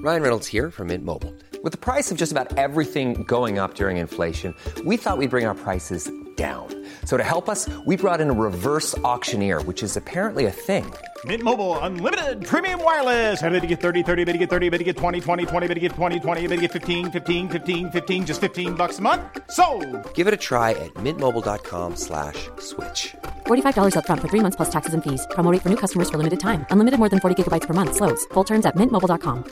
Ryan Reynolds here from Mint Mobile. With the price of just about everything going up during inflation, we thought we'd bring our prices down. So to help us, we brought in a reverse auctioneer, which is apparently a thing. Mint Mobile Unlimited Premium Wireless. How to get 30, 30, bit to get 30, bit to get 20, 20, 20, bit to get 20, 20, bit to get 15, 15, 15, 15, just $15 a month? Sold! Give it a try at mintmobile.com/switch. $45 up front for 3 months plus taxes and fees. Promo rate for new customers for limited time. Unlimited more than 40 gigabytes per month. Slows full terms at mintmobile.com.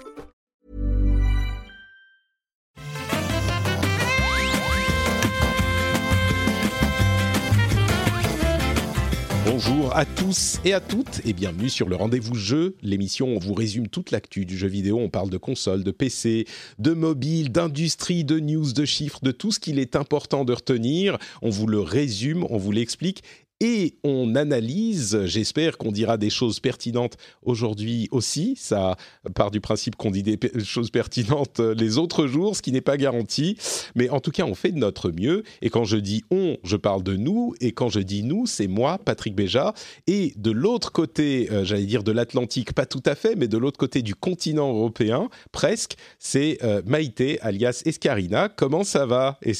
Bonjour à tous et à toutes et bienvenue sur le Rendez-vous Jeu, l'émission où on vous résume toute l'actu du jeu vidéo. On parle de consoles, de PC, de mobile, d'industrie, de news, de chiffres, de tout ce qu'il est important de retenir. On vous le résume, on vous l'explique. Et on analyse, j'espère qu'on dira des choses pertinentes aujourd'hui aussi. Ça part du principe qu'on dit des choses pertinentes les autres jours, ce qui n'est pas garanti. Mais en tout cas, on fait de notre mieux. Et quand je dis « on », je parle de nous. Et quand je dis « nous », c'est moi, Patrick Béja. Et de l'autre côté, j'allais dire de l'Atlantique, pas tout à fait, mais de l'autre côté du continent européen, presque, c'est Maïté, alias Escarina. Comment ça va, Esca ?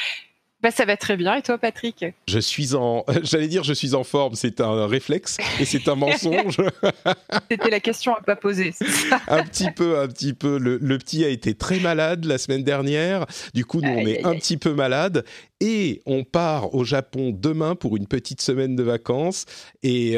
Ça va très bien. Et toi, Patrick ? J'allais dire je suis en forme, c'est un réflexe et c'est un mensonge. C'était la question à pas poser, c'est ça ? Un petit peu. Le petit a été très malade la semaine dernière. Du coup, nous, on est un petit peu malade. Et on part au Japon demain pour une petite semaine de vacances. Et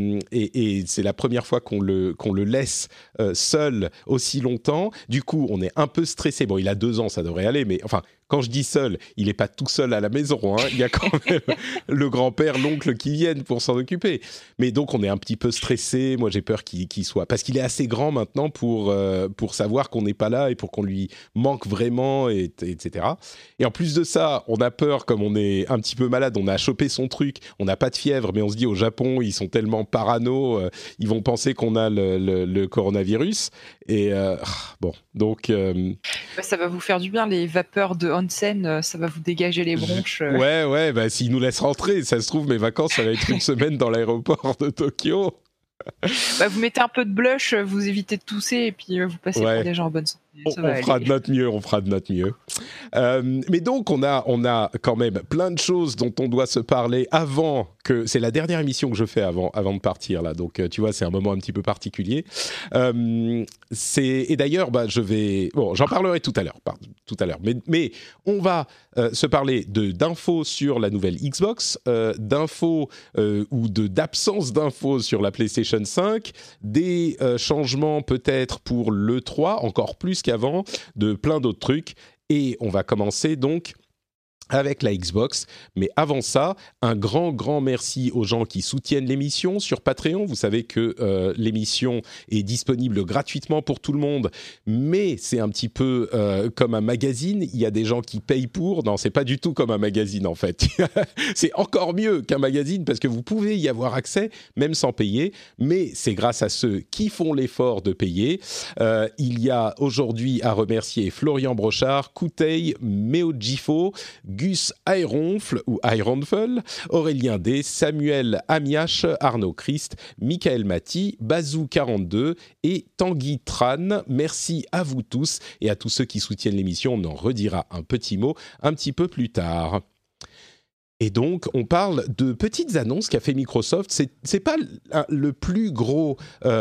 c'est la première fois qu'on le laisse seul aussi longtemps. Du coup, on est un peu stressé. Bon, il a 2 ans, ça devrait aller. Mais enfin, quand je dis seul, il n'est pas tout seul à la maison. Hein. Il y a quand même le grand-père, l'oncle qui viennent pour s'en occuper. Mais donc, on est un petit peu stressé. Moi, j'ai peur qu'il soit... Parce qu'il est assez grand maintenant pour savoir qu'on n'est pas là et pour qu'on lui manque vraiment, etc. Et en plus de ça, on a peur, comme on est un petit peu malade, on a chopé son truc, on n'a pas de fièvre, mais on se dit au Japon, ils sont tellement parano, ils vont penser qu'on a le coronavirus. Et bon, donc... Ça va vous faire du bien, les vapeurs de onsen, ça va vous dégager les bronches. Ouais, s'ils nous laissent rentrer, ça se trouve, mes vacances, ça va être une semaine dans l'aéroport de Tokyo. Vous mettez un peu de blush, vous évitez de tousser et puis vous passez pour des gens en bonne santé. On fera de notre mieux. Mais donc, on a quand même plein de choses dont on doit se parler avant que... C'est la dernière émission que je fais avant de partir, là. Donc, tu vois, c'est un moment un petit peu particulier. Et d'ailleurs, j'en parlerai tout à l'heure. Mais on va se parler d'infos sur la nouvelle Xbox, d'infos ou d'absence d'infos sur la PlayStation 5, des changements peut-être pour l'E3, encore plus qu'avant, de plein d'autres trucs. Et on va commencer donc avec la Xbox. Mais avant ça, un grand merci aux gens qui soutiennent l'émission sur Patreon. Vous savez que l'émission est disponible gratuitement pour tout le monde, mais c'est un petit peu comme un magazine. Il y a des gens qui payent pour. Non, c'est pas du tout comme un magazine en fait. C'est encore mieux qu'un magazine parce que vous pouvez y avoir accès même sans payer, mais c'est grâce à ceux qui font l'effort de payer. Il y a aujourd'hui à remercier Florian Brochard, Kouteil, Meojifo, Gus Ayronfle ou Ayronfel, Aurélien D, Samuel Amiache, Arnaud Christ, Michael Mati, Bazou42 et Tanguy Tran. Merci à vous tous et à tous ceux qui soutiennent l'émission. On en redira un petit mot un petit peu plus tard. Et donc, on parle de petites annonces qu'a fait Microsoft. C'est pas la plus grosse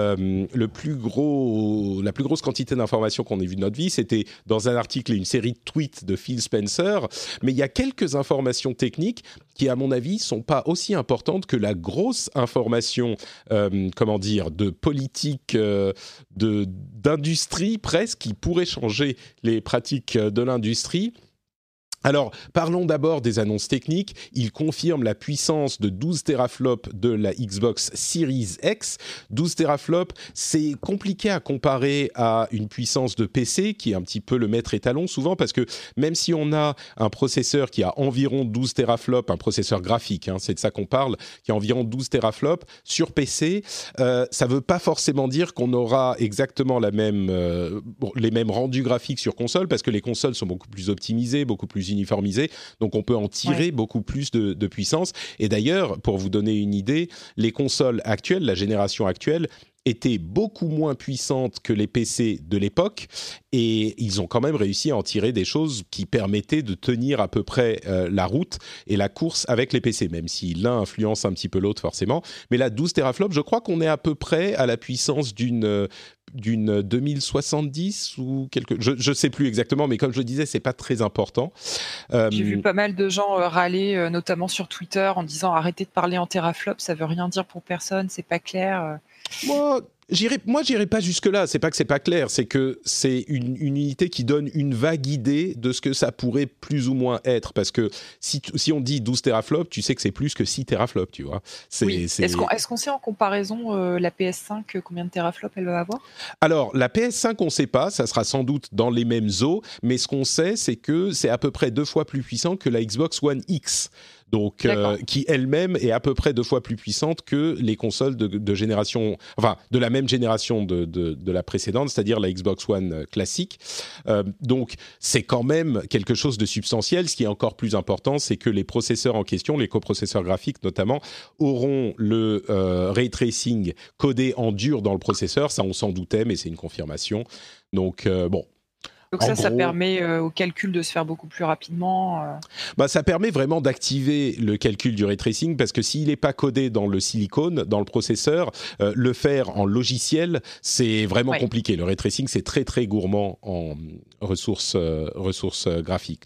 quantité d'informations qu'on ait vues de notre vie. C'était dans un article et une série de tweets de Phil Spencer. Mais il y a quelques informations techniques qui, à mon avis, sont pas aussi importantes que la grosse information, de politique, d'industrie presque, qui pourrait changer les pratiques de l'industrie. Alors, parlons d'abord des annonces techniques. Il confirme la puissance de 12 teraflops de la Xbox Series X. 12 teraflops, c'est compliqué à comparer à une puissance de PC, qui est un petit peu le maître étalon souvent, parce que même si on a un processeur qui a environ 12 teraflops, un processeur graphique, c'est de ça qu'on parle, qui a environ 12 teraflops, sur PC, ça ne veut pas forcément dire qu'on aura exactement les mêmes rendus graphiques sur console, parce que les consoles sont beaucoup plus optimisées, beaucoup plus uniformisées, donc on peut en tirer beaucoup plus de puissance. Et d'ailleurs, pour vous donner une idée, les consoles actuelles, la génération actuelle, était beaucoup moins puissante que les PC de l'époque, et ils ont quand même réussi à en tirer des choses qui permettaient de tenir à peu près la route et la course avec les PC, même si l'un influence un petit peu l'autre forcément. Mais là, 12 teraflops, je crois qu'on est à peu près à la puissance d'une 2070 ou quelque... Je sais plus exactement, mais comme je le disais, c'est pas très important. J'ai vu pas mal de gens râler, notamment sur Twitter, en disant arrêtez de parler en teraflops, ça veut rien dire pour personne, c'est pas clair. Moi, j'irai pas jusque-là. C'est pas que c'est pas clair, c'est que c'est une unité qui donne une vague idée de ce que ça pourrait plus ou moins être. Parce que si on dit 12 teraflops, tu sais que c'est plus que 6 teraflops, tu vois. Oui. Est-ce qu'on sait en comparaison la PS5 combien de teraflops elle va avoir ? Alors, la PS5, on ne sait pas. Ça sera sans doute dans les mêmes eaux. Mais ce qu'on sait, c'est que c'est à peu près 2 fois plus puissant que la Xbox One X. Donc, qui elle-même est à peu près 2 fois plus puissante que les consoles de génération, enfin de la même génération de la précédente, c'est-à-dire la Xbox One classique. Donc, c'est quand même quelque chose de substantiel. Ce qui est encore plus important, c'est que les processeurs en question, les coprocesseurs graphiques notamment, auront le ray tracing codé en dur dans le processeur. Ça, on s'en doutait, mais c'est une confirmation. Donc, bon. Donc ça permet au calcul de se faire beaucoup plus rapidement. Ça permet vraiment d'activer le calcul du ray tracing parce que s'il n'est pas codé dans le silicone, dans le processeur, le faire en logiciel, c'est vraiment compliqué. Le ray tracing, c'est très très gourmand en ressources graphiques.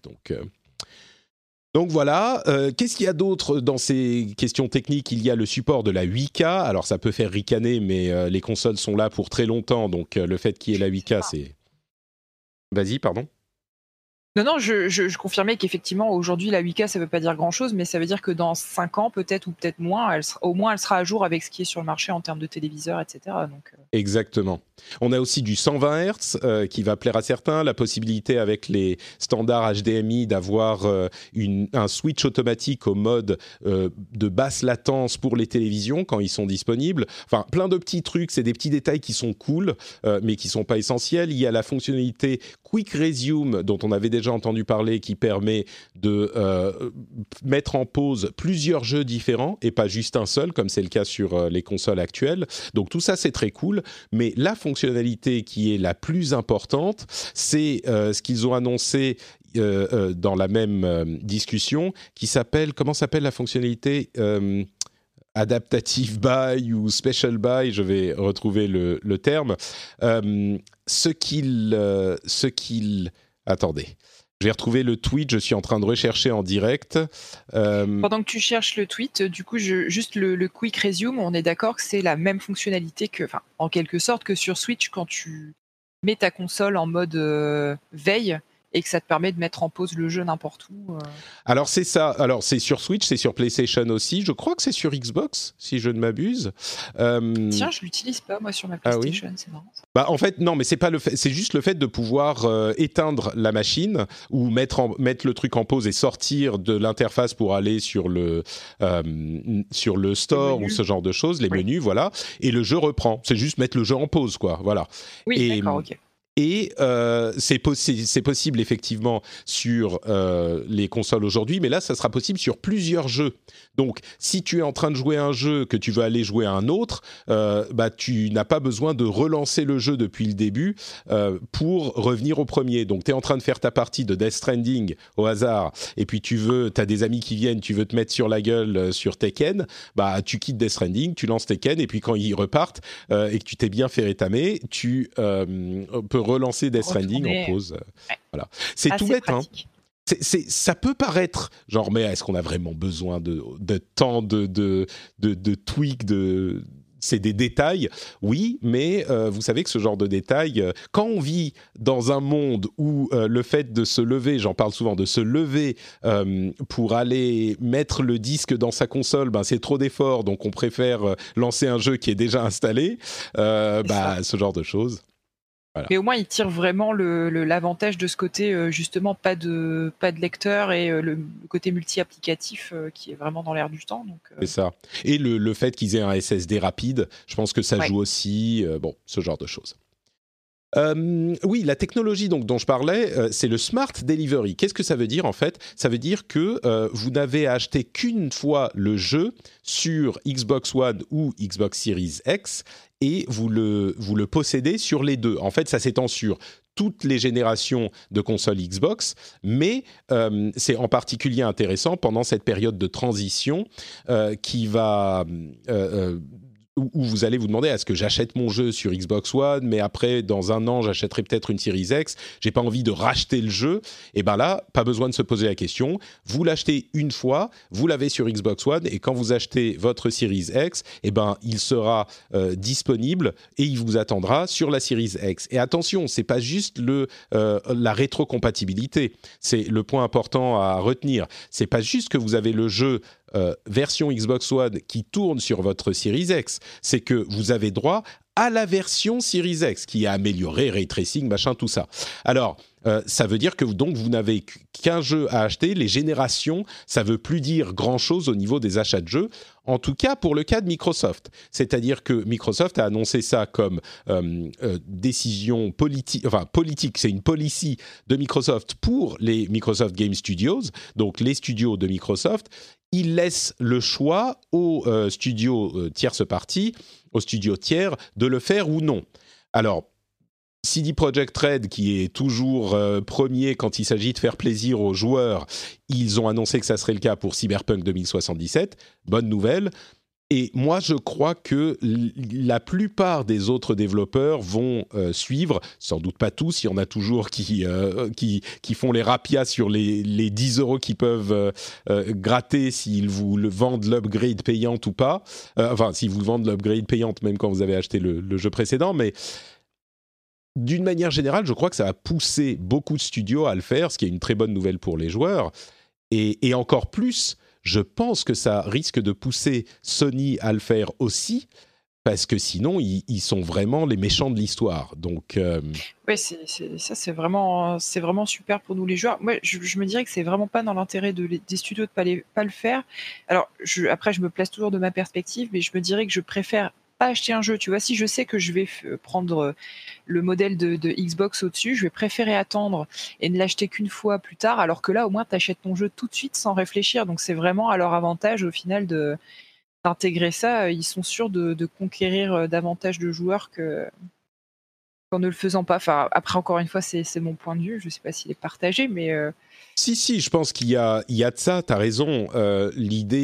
Donc voilà, qu'est-ce qu'il y a d'autre dans ces questions techniques ? Il y a le support de la 8K. Alors ça peut faire ricaner, mais les consoles sont là pour très longtemps. Donc le fait qu'il y ait la 8K, c'est... Vas-y, pardon. Non, je confirmais qu'effectivement, aujourd'hui, la 8K, ça ne veut pas dire grand-chose, mais ça veut dire que dans 5 ans, peut-être, ou peut-être moins, au moins, elle sera à jour avec ce qui est sur le marché en termes de téléviseurs, etc. Donc, Exactement. On a aussi du 120 Hz qui va plaire à certains, la possibilité avec les standards HDMI d'avoir un switch automatique au mode de basse latence pour les télévisions quand ils sont disponibles. Enfin, plein de petits trucs, c'est des petits détails qui sont cool, mais qui ne sont pas essentiels. Il y a la fonctionnalité Quick Resume dont on avait déjà entendu parler qui permet de mettre en pause plusieurs jeux différents et pas juste un seul, comme c'est le cas sur les consoles actuelles. Donc tout ça, c'est très cool. Mais la fonctionnalité qui est la plus importante, c'est ce qu'ils ont annoncé dans la même discussion, qui s'appelle, comment s'appelle la fonctionnalité Adaptative Buy ou Special Buy, je vais retrouver le terme. Attendez. Je vais retrouver le tweet, je suis en train de rechercher en direct. Pendant que tu cherches le tweet, du coup, juste le Quick Resume, on est d'accord que c'est la même fonctionnalité en quelque sorte que sur Switch quand tu mets ta console en mode veille et que ça te permet de mettre en pause le jeu n'importe où. Alors c'est ça. Alors c'est sur Switch, c'est sur PlayStation aussi. Je crois que c'est sur Xbox, si je ne m'abuse. Tiens, je l'utilise pas moi sur ma PlayStation, oui. c'est marrant. En fait, non, mais c'est pas le fait. C'est juste le fait de pouvoir éteindre la machine ou mettre le truc en pause et sortir de l'interface pour aller sur le store ou ce genre de choses, les menus, voilà. Et le jeu reprend. C'est juste mettre le jeu en pause, quoi. Voilà. Oui, d'accord, ok. Et c'est possible effectivement sur les consoles aujourd'hui, mais là, ça sera possible sur plusieurs jeux. Donc, si tu es en train de jouer un jeu que tu veux aller jouer à un autre, tu n'as pas besoin de relancer le jeu depuis le début pour revenir au premier. Donc, tu es en train de faire ta partie de Death Stranding au hasard, et puis tu as des amis qui viennent, tu veux te mettre sur la gueule sur Tekken, tu quittes Death Stranding, tu lances Tekken, et puis quand ils repartent et que tu t'es bien fait rétamer, tu peux relancer Death Stranding en pause. Voilà. C'est tout bête, hein. Ça peut paraître genre, mais est-ce qu'on a vraiment besoin de tant de tweaks, c'est des détails, oui, mais vous savez que ce genre de détails, quand on vit dans un monde où le fait de se lever, j'en parle souvent, de se lever pour aller mettre le disque dans sa console, c'est trop d'efforts, donc on préfère lancer un jeu qui est déjà installé, ce genre de choses. Voilà. Mais au moins, il tire vraiment l'avantage de ce côté, justement, pas de lecteur et le côté multi-applicatif qui est vraiment dans l'air du temps. Donc, C'est ça. Et le fait qu'ils aient un SSD rapide, je pense que ça joue aussi, ce genre de choses. Oui, la technologie donc dont je parlais, c'est le Smart Delivery. Qu'est-ce que ça veut dire en fait ? Ça veut dire que vous n'avez à acheter qu'une fois le jeu sur Xbox One ou Xbox Series X et vous le possédez sur les deux. En fait, ça s'étend sur toutes les générations de consoles Xbox, mais c'est en particulier intéressant pendant cette période de transition qui va... où vous allez vous demander est-ce que j'achète mon jeu sur Xbox One, mais après dans un an j'achèterai peut-être une Series X, j'ai pas envie de racheter le jeu, et ben là pas besoin de se poser la question, vous l'achetez une fois, vous l'avez sur Xbox One, et quand vous achetez votre Series X, et ben il sera disponible et il vous attendra sur la Series X. Et attention, c'est pas juste la rétrocompatibilité, c'est le point important à retenir. C'est pas juste que vous avez le jeu version Xbox One qui tourne sur votre Series X, c'est que vous avez droit à la version Series X qui est améliorée, ray tracing, machin, tout ça. Alors, ça veut dire que donc vous n'avez qu'un jeu à acheter. Les générations, ça veut plus dire grand-chose au niveau des achats de jeux. En tout cas, pour le cas de Microsoft. C'est-à-dire que Microsoft a annoncé ça comme décision politique. Enfin, politique, c'est une policy de Microsoft pour les Microsoft Game Studios, donc les studios de Microsoft. Il laisse le choix aux studios tierces parties, aux studios tiers, de le faire ou non. Alors, CD Projekt Red, qui est toujours premier quand il s'agit de faire plaisir aux joueurs, ils ont annoncé que ça serait le cas pour Cyberpunk 2077. Bonne nouvelle. Et moi, je crois que la plupart des autres développeurs vont suivre, sans doute pas tous, il y en a toujours qui font les rapias sur les 10 € qu'ils peuvent gratter s'ils vous vendent l'upgrade payante ou pas. Enfin, s'ils vous vendent l'upgrade payante, même quand vous avez acheté le jeu précédent. Mais d'une manière générale, je crois que ça va pousser beaucoup de studios à le faire, ce qui est une très bonne nouvelle pour les joueurs. Et encore plus... je pense que ça risque de pousser Sony à le faire aussi, parce que sinon, ils sont vraiment les méchants de l'histoire. Donc, Ouais, c'est vraiment super pour nous les joueurs. Moi, je me dirais que c'est vraiment pas dans l'intérêt des studios de pas le faire. Alors, après, je me place toujours de ma perspective, mais je me dirais que je préfère pas acheter un jeu. Tu vois, si je sais que je vais prendre le modèle de Xbox au-dessus, je vais préférer attendre et ne l'acheter qu'une fois plus tard, alors que là, au moins, tu achètes ton jeu tout de suite sans réfléchir. Donc, c'est vraiment à leur avantage, au final, d'intégrer ça. Ils sont sûrs de conquérir davantage de joueurs qu'en ne le faisant pas. Enfin, après, encore une fois, c'est mon point de vue. Je ne sais pas s'il est partagé, mais... Si, je pense qu'il y a de ça, tu as raison. L'idée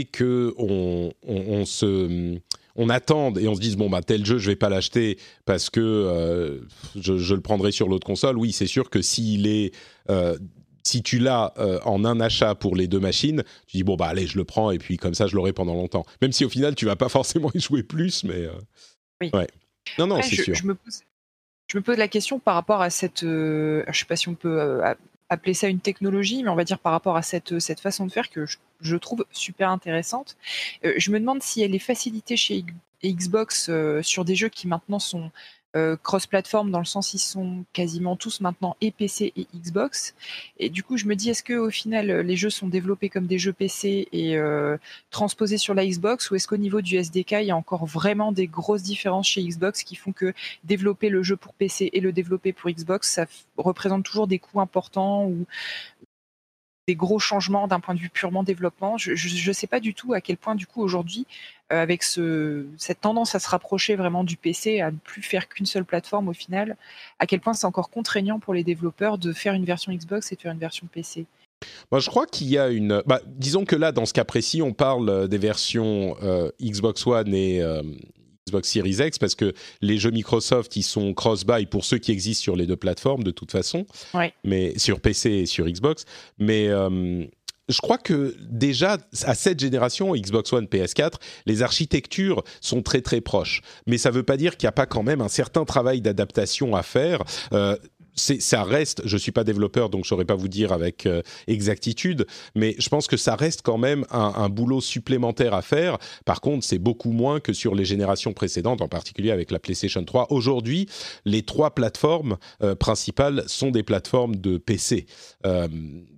qu'on attende et on se dise bon bah tel jeu je vais pas l'acheter parce que je le prendrai sur l'autre console. Oui, c'est sûr que si tu l'as en un achat pour les deux machines, tu dis bon bah allez je le prends et puis comme ça je l'aurai pendant longtemps. Même si au final tu vas pas forcément y jouer plus, mais oui. Ouais. Non, Ouais, c'est sûr. Je me pose la question par rapport à cette, je sais pas si on peut appeler ça une technologie, mais on va dire par rapport à cette façon de faire que je trouve super intéressante. Je me demande si elle est facilitée chez Xbox sur des jeux qui maintenant sont cross-platform, dans le sens ils sont quasiment tous maintenant et PC et Xbox. Et du coup, je me dis, est-ce qu'au final, les jeux sont développés comme des jeux PC et transposés sur la Xbox, ou est-ce qu'au niveau du SDK, il y a encore vraiment des grosses différences chez Xbox qui font que développer le jeu pour PC et le développer pour Xbox, ça représente toujours des coûts importants ou des gros changements d'un point de vue purement développement. Je sais pas du tout à quel point, du coup, aujourd'hui, avec cette tendance à se rapprocher vraiment du PC, à ne plus faire qu'une seule plateforme au final, à quel point c'est encore contraignant pour les développeurs de faire une version Xbox et de faire une version PC. Moi, je crois qu'il y a une... disons que là, dans ce cas précis, on parle des versions Xbox One et Xbox Series X, parce que les jeux Microsoft, ils sont cross-buy pour ceux qui existent sur les deux plateformes, de toute façon, Ouais. mais sur PC et sur Xbox. Mais je crois que déjà, à cette génération, Xbox One, PS4, les architectures sont très très proches. Mais ça ne veut pas dire qu'il n'y a pas quand même un certain travail d'adaptation à faire. Ça reste, je ne suis pas développeur, donc je ne saurais pas vous dire avec exactitude, mais je pense que ça reste quand même un boulot supplémentaire à faire. Par contre, c'est beaucoup moins que sur les générations précédentes, en particulier avec la PlayStation 3. Aujourd'hui, les trois plateformes principales sont des plateformes de PC.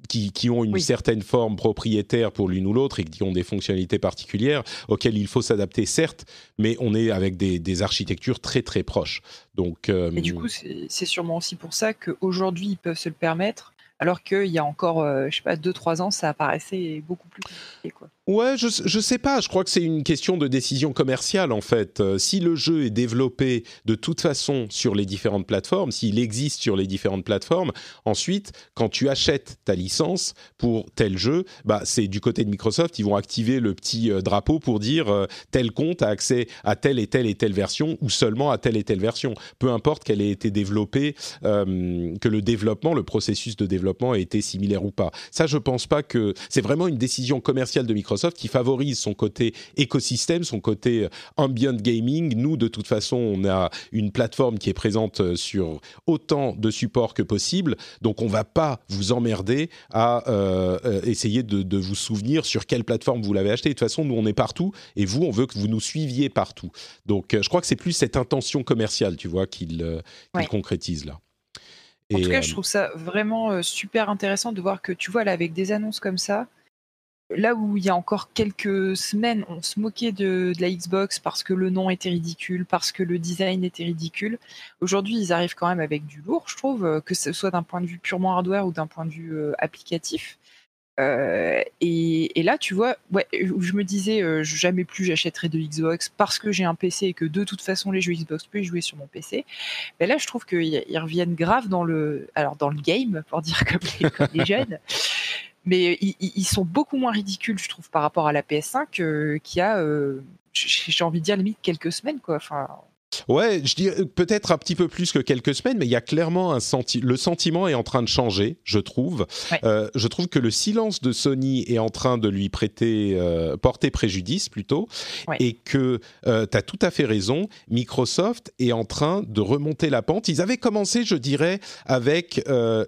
qui ont une certaine forme propriétaire pour l'une ou l'autre et qui ont des fonctionnalités particulières auxquelles il faut s'adapter, certes, mais on est avec des architectures très très proches. Donc, Et du coup, c'est sûrement aussi pour ça qu'aujourd'hui, ils peuvent se le permettre, alors qu'il y a encore, 2-3 ans, ça apparaissait beaucoup plus compliqué, quoi. Ouais, je sais pas. Je crois que c'est une question de décision commerciale en fait. Si le jeu est développé de toute façon sur les différentes plateformes, s'il existe sur les différentes plateformes, ensuite, quand tu achètes ta licence pour tel jeu, bah c'est du côté de Microsoft, ils vont activer le petit drapeau pour dire tel compte a accès à telle et telle version ou seulement à telle et telle version. Peu importe qu'elle ait été développée, que le processus de développement ait été similaire ou pas. Ça, je pense pas que c'est vraiment une décision commerciale de Microsoft qui favorise son côté écosystème, son côté ambient gaming. Nous, de toute façon, on a une plateforme qui est présente sur autant de supports que possible, donc on va pas vous emmerder à essayer de vous souvenir sur quelle plateforme vous l'avez acheté. De toute façon, nous, on est partout, et vous, on veut que vous nous suiviez partout. Donc, je crois que c'est plus cette intention commerciale, tu vois, qu'il concrétise là. En tout cas, je trouve ça vraiment super intéressant de voir que, tu vois, là, avec des annonces comme ça, là où il y a encore quelques semaines, on se moquait de la Xbox parce que le nom était ridicule, parce que le design était ridicule. Aujourd'hui, ils arrivent quand même avec du lourd, je trouve, que ce soit d'un point de vue purement hardware ou d'un point de vue applicatif. Et là, tu vois, où je me disais jamais plus j'achèterai de Xbox parce que j'ai un PC et que de toute façon les jeux Xbox peuvent y jouer sur mon PC. Mais là, je trouve qu'ils reviennent grave dans le game, pour dire comme les jeunes. Mais ils sont beaucoup moins ridicules, je trouve, par rapport à la PS5 qui a, j'ai envie de dire, limite quelques semaines, quoi. Enfin... Ouais, je dis peut-être un petit peu plus que quelques semaines, mais il y a clairement le sentiment est en train de changer, je trouve. Ouais. Je trouve que le silence de Sony est en train de lui porter préjudice plutôt, et que tu as tout à fait raison, Microsoft est en train de remonter la pente. Ils avaient commencé, je dirais, avec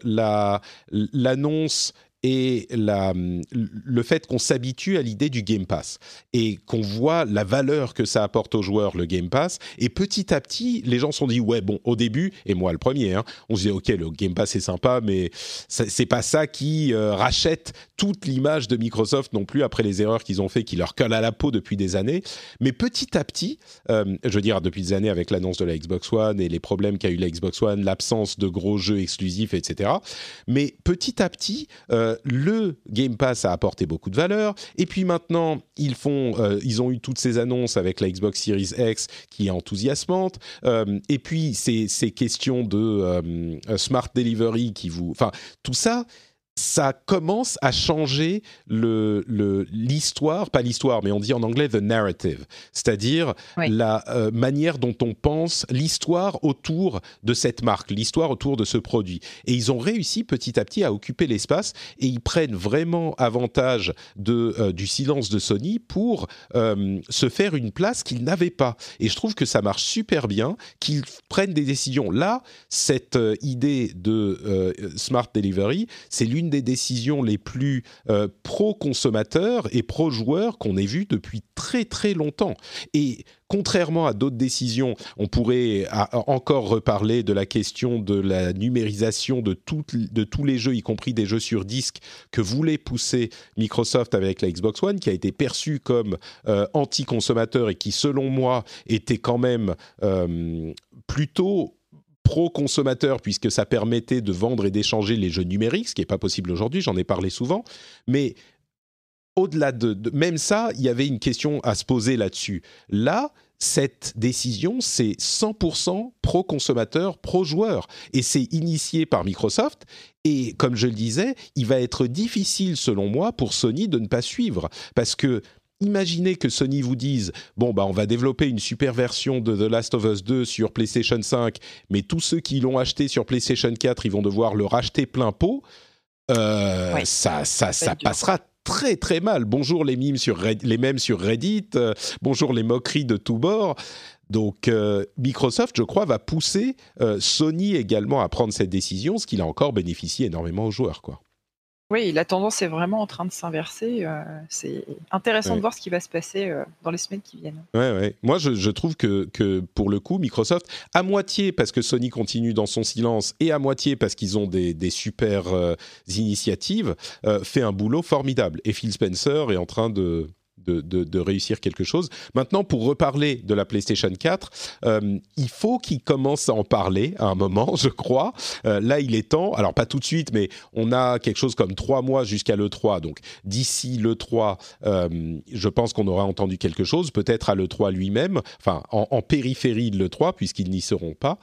l'annonce et le fait qu'on s'habitue à l'idée du Game Pass et qu'on voit la valeur que ça apporte aux joueurs, le Game Pass, et petit à petit, les gens se sont dit, ouais, bon, au début, et moi le premier, on se disait, ok, le Game Pass c'est sympa, mais c'est pas ça qui rachète toute l'image de Microsoft non plus, après les erreurs qu'ils ont fait, qui leur collent à la peau depuis des années. Mais petit à petit, je veux dire, depuis des années avec l'annonce de la Xbox One et les problèmes qu'a eu la Xbox One, l'absence de gros jeux exclusifs, etc. Mais petit à petit, le Game Pass a apporté beaucoup de valeur, et puis maintenant ils ont eu toutes ces annonces avec la Xbox Series X qui est enthousiasmante, et puis ces questions de Smart Delivery tout ça. Ça commence à changer l'histoire, pas l'histoire, mais on dit en anglais the narrative, c'est-à-dire la manière dont on pense l'histoire autour de cette marque, l'histoire autour de ce produit. Et ils ont réussi petit à petit à occuper l'espace, et ils prennent vraiment avantage du silence de Sony pour se faire une place qu'ils n'avaient pas. Et je trouve que ça marche super bien, qu'ils prennent des décisions. Là, cette idée de Smart Delivery, c'est l'une des décisions les plus pro-consommateurs et pro-joueurs qu'on ait vues depuis très très longtemps. Et contrairement à d'autres décisions, on pourrait encore reparler de la question de la numérisation de tous les jeux, y compris des jeux sur disque, que voulait pousser Microsoft avec la Xbox One, qui a été perçue comme anti-consommateur et qui, selon moi, était quand même plutôt pro-consommateur, puisque ça permettait de vendre et d'échanger les jeux numériques, ce qui n'est pas possible aujourd'hui, j'en ai parlé souvent. Mais au-delà de même ça, il y avait une question à se poser là-dessus. Là, cette décision, c'est 100% pro-consommateur, pro-joueur. Et c'est initié par Microsoft. Et comme je le disais, il va être difficile, selon moi, pour Sony de ne pas suivre. Parce que imaginez que Sony vous dise « Bon, on va développer une super version de The Last of Us 2 sur PlayStation 5, mais tous ceux qui l'ont acheté sur PlayStation 4, ils vont devoir le racheter plein pot. » Ça passera très très mal. Bonjour les mèmes sur Reddit, bonjour les moqueries de tous bords. Donc Microsoft, je crois, va pousser Sony également à prendre cette décision, ce qui a encore bénéficié énormément aux joueurs, quoi. Oui, la tendance est vraiment en train de s'inverser. C'est intéressant de voir ce qui va se passer dans les semaines qui viennent. Ouais. Moi, je trouve que pour le coup, Microsoft, à moitié parce que Sony continue dans son silence et à moitié parce qu'ils ont des super initiatives, fait un boulot formidable. Et Phil Spencer est en train de réussir quelque chose. Maintenant, pour reparler de la PlayStation 4, il faut qu'il commence à en parler à un moment, je crois. Là, il est temps. Alors, pas tout de suite, mais on a quelque chose comme 3 mois jusqu'à l'E3. Donc, d'ici l'E3, je pense qu'on aura entendu quelque chose, peut-être à l'E3 lui-même, enfin, en périphérie de l'E3, puisqu'ils n'y seront pas.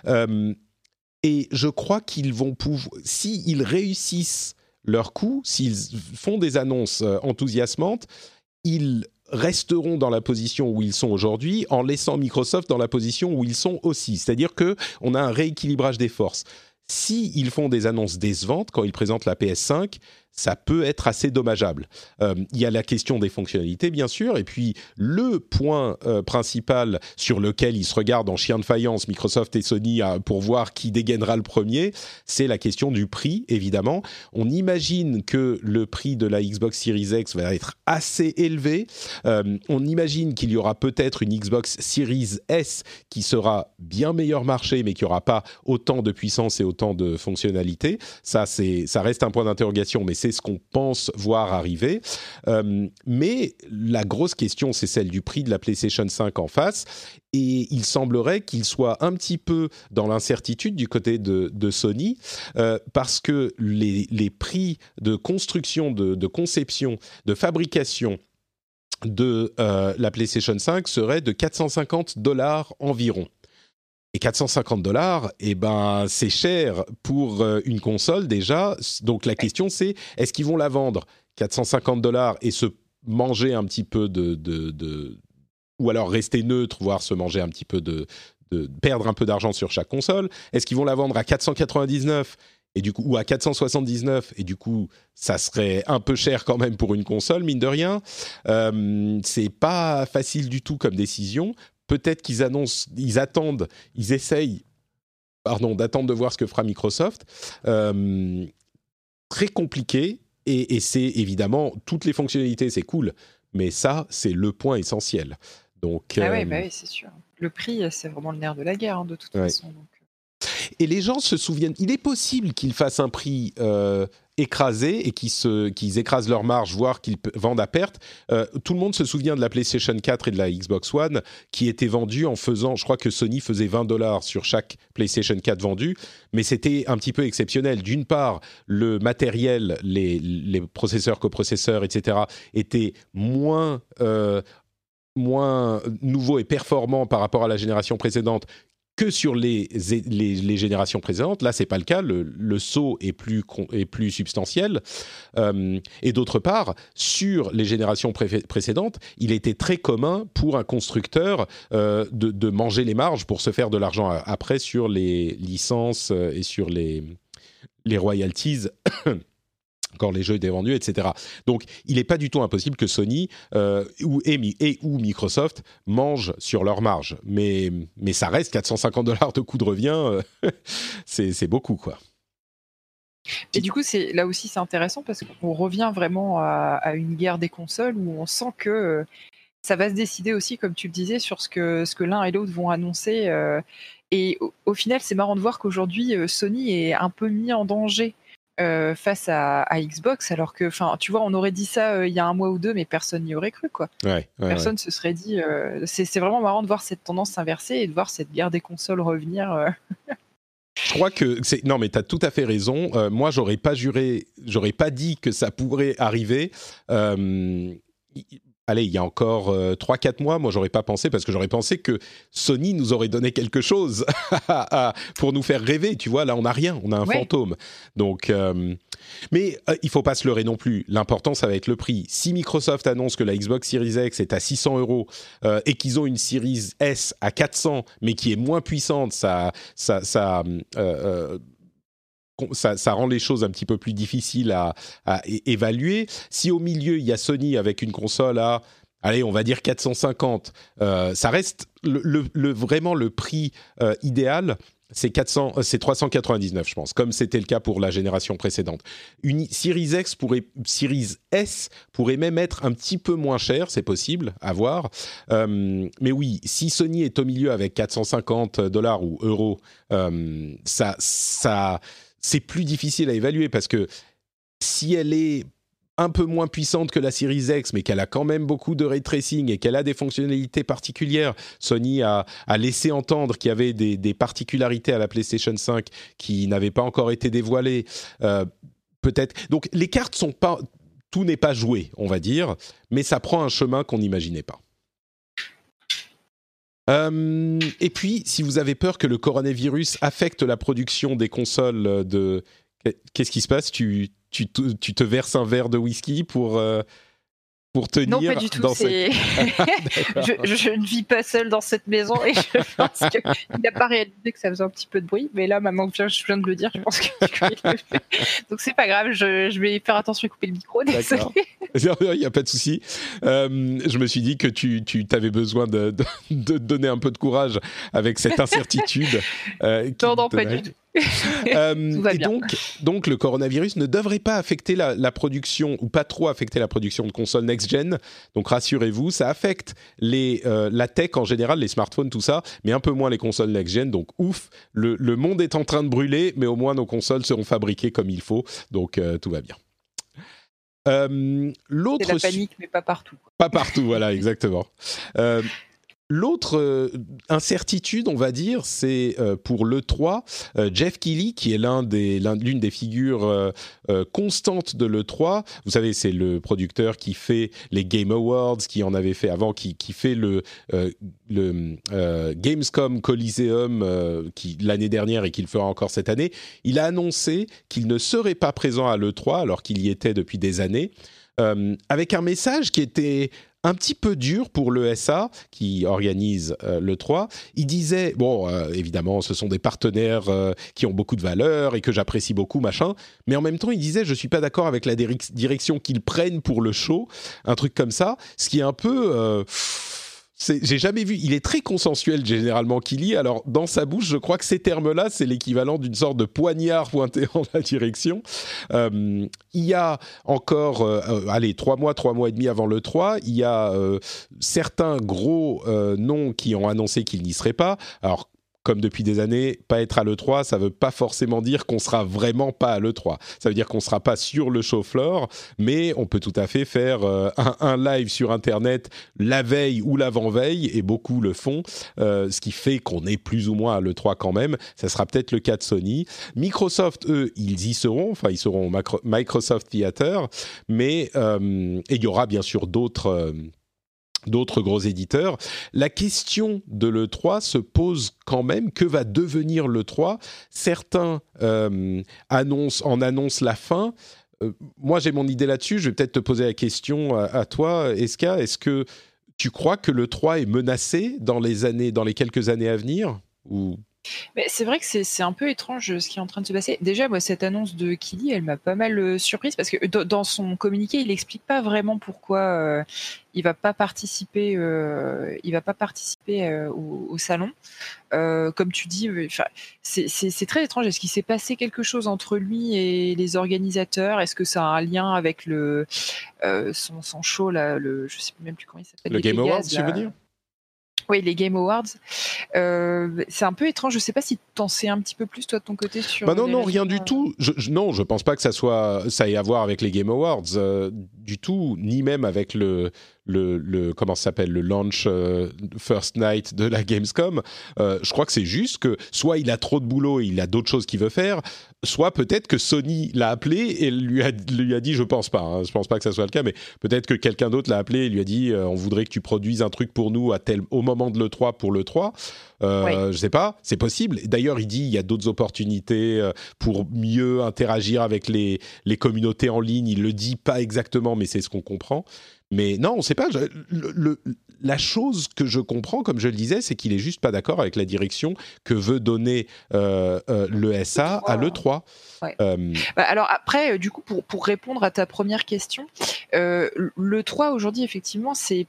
Et je crois qu'ils vont pouvoir... S'ils réussissent leur coup, s'ils font des annonces enthousiasmantes, ils resteront dans la position où ils sont aujourd'hui en laissant Microsoft dans la position où ils sont aussi. C'est-à-dire qu'on a un rééquilibrage des forces. S'ils font des annonces décevantes quand ils présentent la PS5, ça peut être assez dommageable. Il y a la question des fonctionnalités, bien sûr, et puis le point principal sur lequel ils se regardent en chien de faïence, Microsoft et Sony, pour voir qui dégainera le premier, c'est la question du prix, évidemment. On imagine que le prix de la Xbox Series X va être assez élevé. On imagine qu'il y aura peut-être une Xbox Series S qui sera bien meilleur marché, mais qui n'aura pas autant de puissance et autant de fonctionnalités. Ça reste un point d'interrogation, mais c'est ce qu'on pense voir arriver. Mais la grosse question, c'est celle du prix de la PlayStation 5 en face. Et il semblerait qu'il soit un petit peu dans l'incertitude du côté de Sony, parce que les prix de construction, de conception, de fabrication de la PlayStation 5 seraient de $450 environ. Et $450, eh ben, c'est cher pour une console déjà. Donc la question c'est, est-ce qu'ils vont la vendre $450 et se manger un petit peu ou alors rester neutre, voire se manger un petit peu de perdre un peu d'argent sur chaque console? Est-ce qu'ils vont la vendre à 499 et du coup, ou à 479 et du coup, ça serait un peu cher quand même pour une console, mine de rien. C'est pas facile du tout comme décision. Peut-être qu'ils essayent d'attendre de voir ce que fera Microsoft. Très compliqué, et c'est évidemment, toutes les fonctionnalités, c'est cool, mais ça, c'est le point essentiel. Donc, oui, c'est sûr. Le prix, c'est vraiment le nerf de la guerre, de toute façon. Donc. Et les gens se souviennent, il est possible qu'ils fassent un prix écrasé et qu'ils écrasent leur marge, voire qu'ils vendent à perte. Tout le monde se souvient de la PlayStation 4 et de la Xbox One qui étaient vendues en faisant, je crois que Sony faisait $20 sur chaque PlayStation 4 vendue, mais c'était un petit peu exceptionnel. D'une part, le matériel, les processeurs, coprocesseurs, etc., étaient moins nouveaux et performants par rapport à la génération précédente que sur les générations précédentes. Là, c'est pas le cas. Le saut est plus substantiel. Et d'autre part, sur les générations précédentes, il était très commun pour un constructeur de manger les marges pour se faire de l'argent après sur les licences et sur les royalties quand les jeux étaient vendus, etc. Donc, il n'est pas du tout impossible que Sony ou Microsoft mangent sur leur marge. Mais ça reste $450 de coût de revient, c'est beaucoup, quoi. Et du coup, là aussi, c'est intéressant parce qu'on revient vraiment à une guerre des consoles où on sent que ça va se décider aussi, comme tu le disais, sur ce que l'un et l'autre vont annoncer. Et au final, c'est marrant de voir qu'aujourd'hui, Sony est un peu mis en danger face à Xbox, alors que, tu vois, on aurait dit ça il y a un mois ou deux, mais personne n'y aurait cru, quoi. Personne se serait dit. C'est vraiment marrant de voir cette tendance s'inverser et de voir cette guerre des consoles revenir. Je crois que non, mais tu as tout à fait raison. Moi, j'aurais pas dit que ça pourrait arriver. Allez, il y a encore 3-4 mois, moi, j'aurais pas pensé, parce que j'aurais pensé que Sony nous aurait donné quelque chose pour nous faire rêver, tu vois. Là, on n'a rien, on a un fantôme. Donc, mais il faut pas se leurrer non plus. L'important, ça va être le prix. Si Microsoft annonce que la Xbox Series X est à €600 et qu'ils ont une Series S à 400, mais qui est moins puissante, ça rend les choses un petit peu plus difficiles à évaluer. Si au milieu, il y a Sony avec une console à, allez, on va dire 450, ça reste vraiment le prix idéal. c'est 399, je pense, comme c'était le cas pour la génération précédente. Une Series S pourrait même être un petit peu moins cher, c'est possible, à voir. Mais oui, si Sony est au milieu avec $450 ou euros, ça, c'est plus difficile à évaluer parce que si elle est un peu moins puissante que la Series X, mais qu'elle a quand même beaucoup de ray tracing et qu'elle a des fonctionnalités particulières. Sony a laissé entendre qu'il y avait des particularités à la PlayStation 5 qui n'avaient pas encore été dévoilées. Peut-être. Donc les cartes sont pas, tout n'est pas joué, on va dire, mais ça prend un chemin qu'on n'imaginait pas. Et puis, si vous avez peur que le coronavirus affecte la production des consoles qu'est-ce qui se passe ? Tu te verses un verre de whisky pour tenir. Non, pas du tout. Je ne vis pas seule dans cette maison et je pense qu'il n'a pas réalisé que ça faisait un petit peu de bruit. Mais là, maintenant que je viens de le dire, je pense que donc c'est pas grave. Je vais faire attention et couper le micro. D'accord. Il n'y a pas de souci. Je me suis dit que tu avais besoin de donner un peu de courage avec cette incertitude. Non, pas du tout. Et donc le coronavirus ne devrait pas affecter la production ou pas trop affecter la production de consoles next-gen. Donc rassurez-vous, ça affecte la tech en général, les smartphones, tout ça, mais un peu moins les consoles next-gen. Donc ouf, le monde est en train de brûler, mais au moins nos consoles seront fabriquées comme il faut. Donc tout va bien. C'est la panique, mais pas partout. Pas partout, voilà, exactement. L'autre incertitude, on va dire, c'est pour l'E3, Jeff Keighley, qui est l'une des figures constantes de l'E3. Vous savez, c'est le producteur qui fait les Game Awards, qui en avait fait avant, qui fait le Gamescom Coliseum l'année dernière et qui le fera encore cette année. Il a annoncé qu'il ne serait pas présent à l'E3 alors qu'il y était depuis des années, avec un message qui était un petit peu dur pour l'ESA qui organise l'E3. Il disait, évidemment, ce sont des partenaires qui ont beaucoup de valeur et que j'apprécie beaucoup, machin, mais en même temps, il disait, je suis pas d'accord avec la direction qu'ils prennent pour le show, un truc comme ça, ce qui est un peu... j'ai jamais vu. Il est très consensuel généralement, Keighley. Alors dans sa bouche, je crois que ces termes-là, c'est l'équivalent d'une sorte de poignard pointé en la direction. Il y a encore, 3 mois et demi avant le 3, il y a certains gros noms qui ont annoncé qu'ils n'y seraient pas. Alors comme depuis des années, pas être à l'E3, ça ne veut pas forcément dire qu'on ne sera vraiment pas à l'E3. Ça veut dire qu'on ne sera pas sur le show floor, mais on peut tout à fait faire un live sur Internet la veille ou l'avant-veille, et beaucoup le font, ce qui fait qu'on est plus ou moins à l'E3 quand même. Ça sera peut-être le cas de Sony. Microsoft, eux, ils y seront, enfin ils seront au Microsoft Theater, mais il y aura bien sûr d'autres gros éditeurs. La question de l'E3 se pose quand même. Que va devenir l'E3 ? Certains annoncent la fin. Moi, j'ai mon idée là-dessus. Je vais peut-être te poser la question à toi, Eska. Est-ce que tu crois que l'E3 est menacé dans les quelques années à venir ou... Mais c'est vrai que c'est un peu étrange ce qui est en train de se passer. Déjà, moi, cette annonce de Keighley, elle m'a pas mal surprise parce que dans son communiqué, il explique pas vraiment pourquoi il va pas participer. Au salon. Comme tu dis, c'est très étrange. Est-ce qu'il s'est passé quelque chose entre lui et les organisateurs ? Est-ce que ça a un lien avec son show là, je sais même plus comment il s'appelle. Le Game Awards, tu veux dire ? Oui, les Game Awards. C'est un peu étrange. Je ne sais pas si tu en sais un petit peu plus, toi, de ton côté, sur... Non, rien du tout. Non, je ne pense pas que ça ait à voir avec les Game Awards du tout, ni même avec le comment ça s'appelle, le launch first night de la Gamescom. Je crois que c'est juste que soit il a trop de boulot et il a d'autres choses qu'il veut faire, soit peut-être que Sony l'a appelé et lui a dit, je pense pas que ça soit le cas, mais peut-être que quelqu'un d'autre l'a appelé et lui a dit on voudrait que tu produises un truc pour nous au moment de l'E3 pour l'E3. Oui. Je sais pas, c'est possible. D'ailleurs, il dit il y a d'autres opportunités pour mieux interagir avec les communautés en ligne. Il le dit pas exactement, mais c'est ce qu'on comprend. Mais non, on ne sait pas. La chose que je comprends, comme je le disais, c'est qu'il est juste pas d'accord avec la direction que veut donner l'ESA à l'E3. Ouais. Alors après, du coup, pour répondre à ta première question, l'E3 aujourd'hui, effectivement, c'est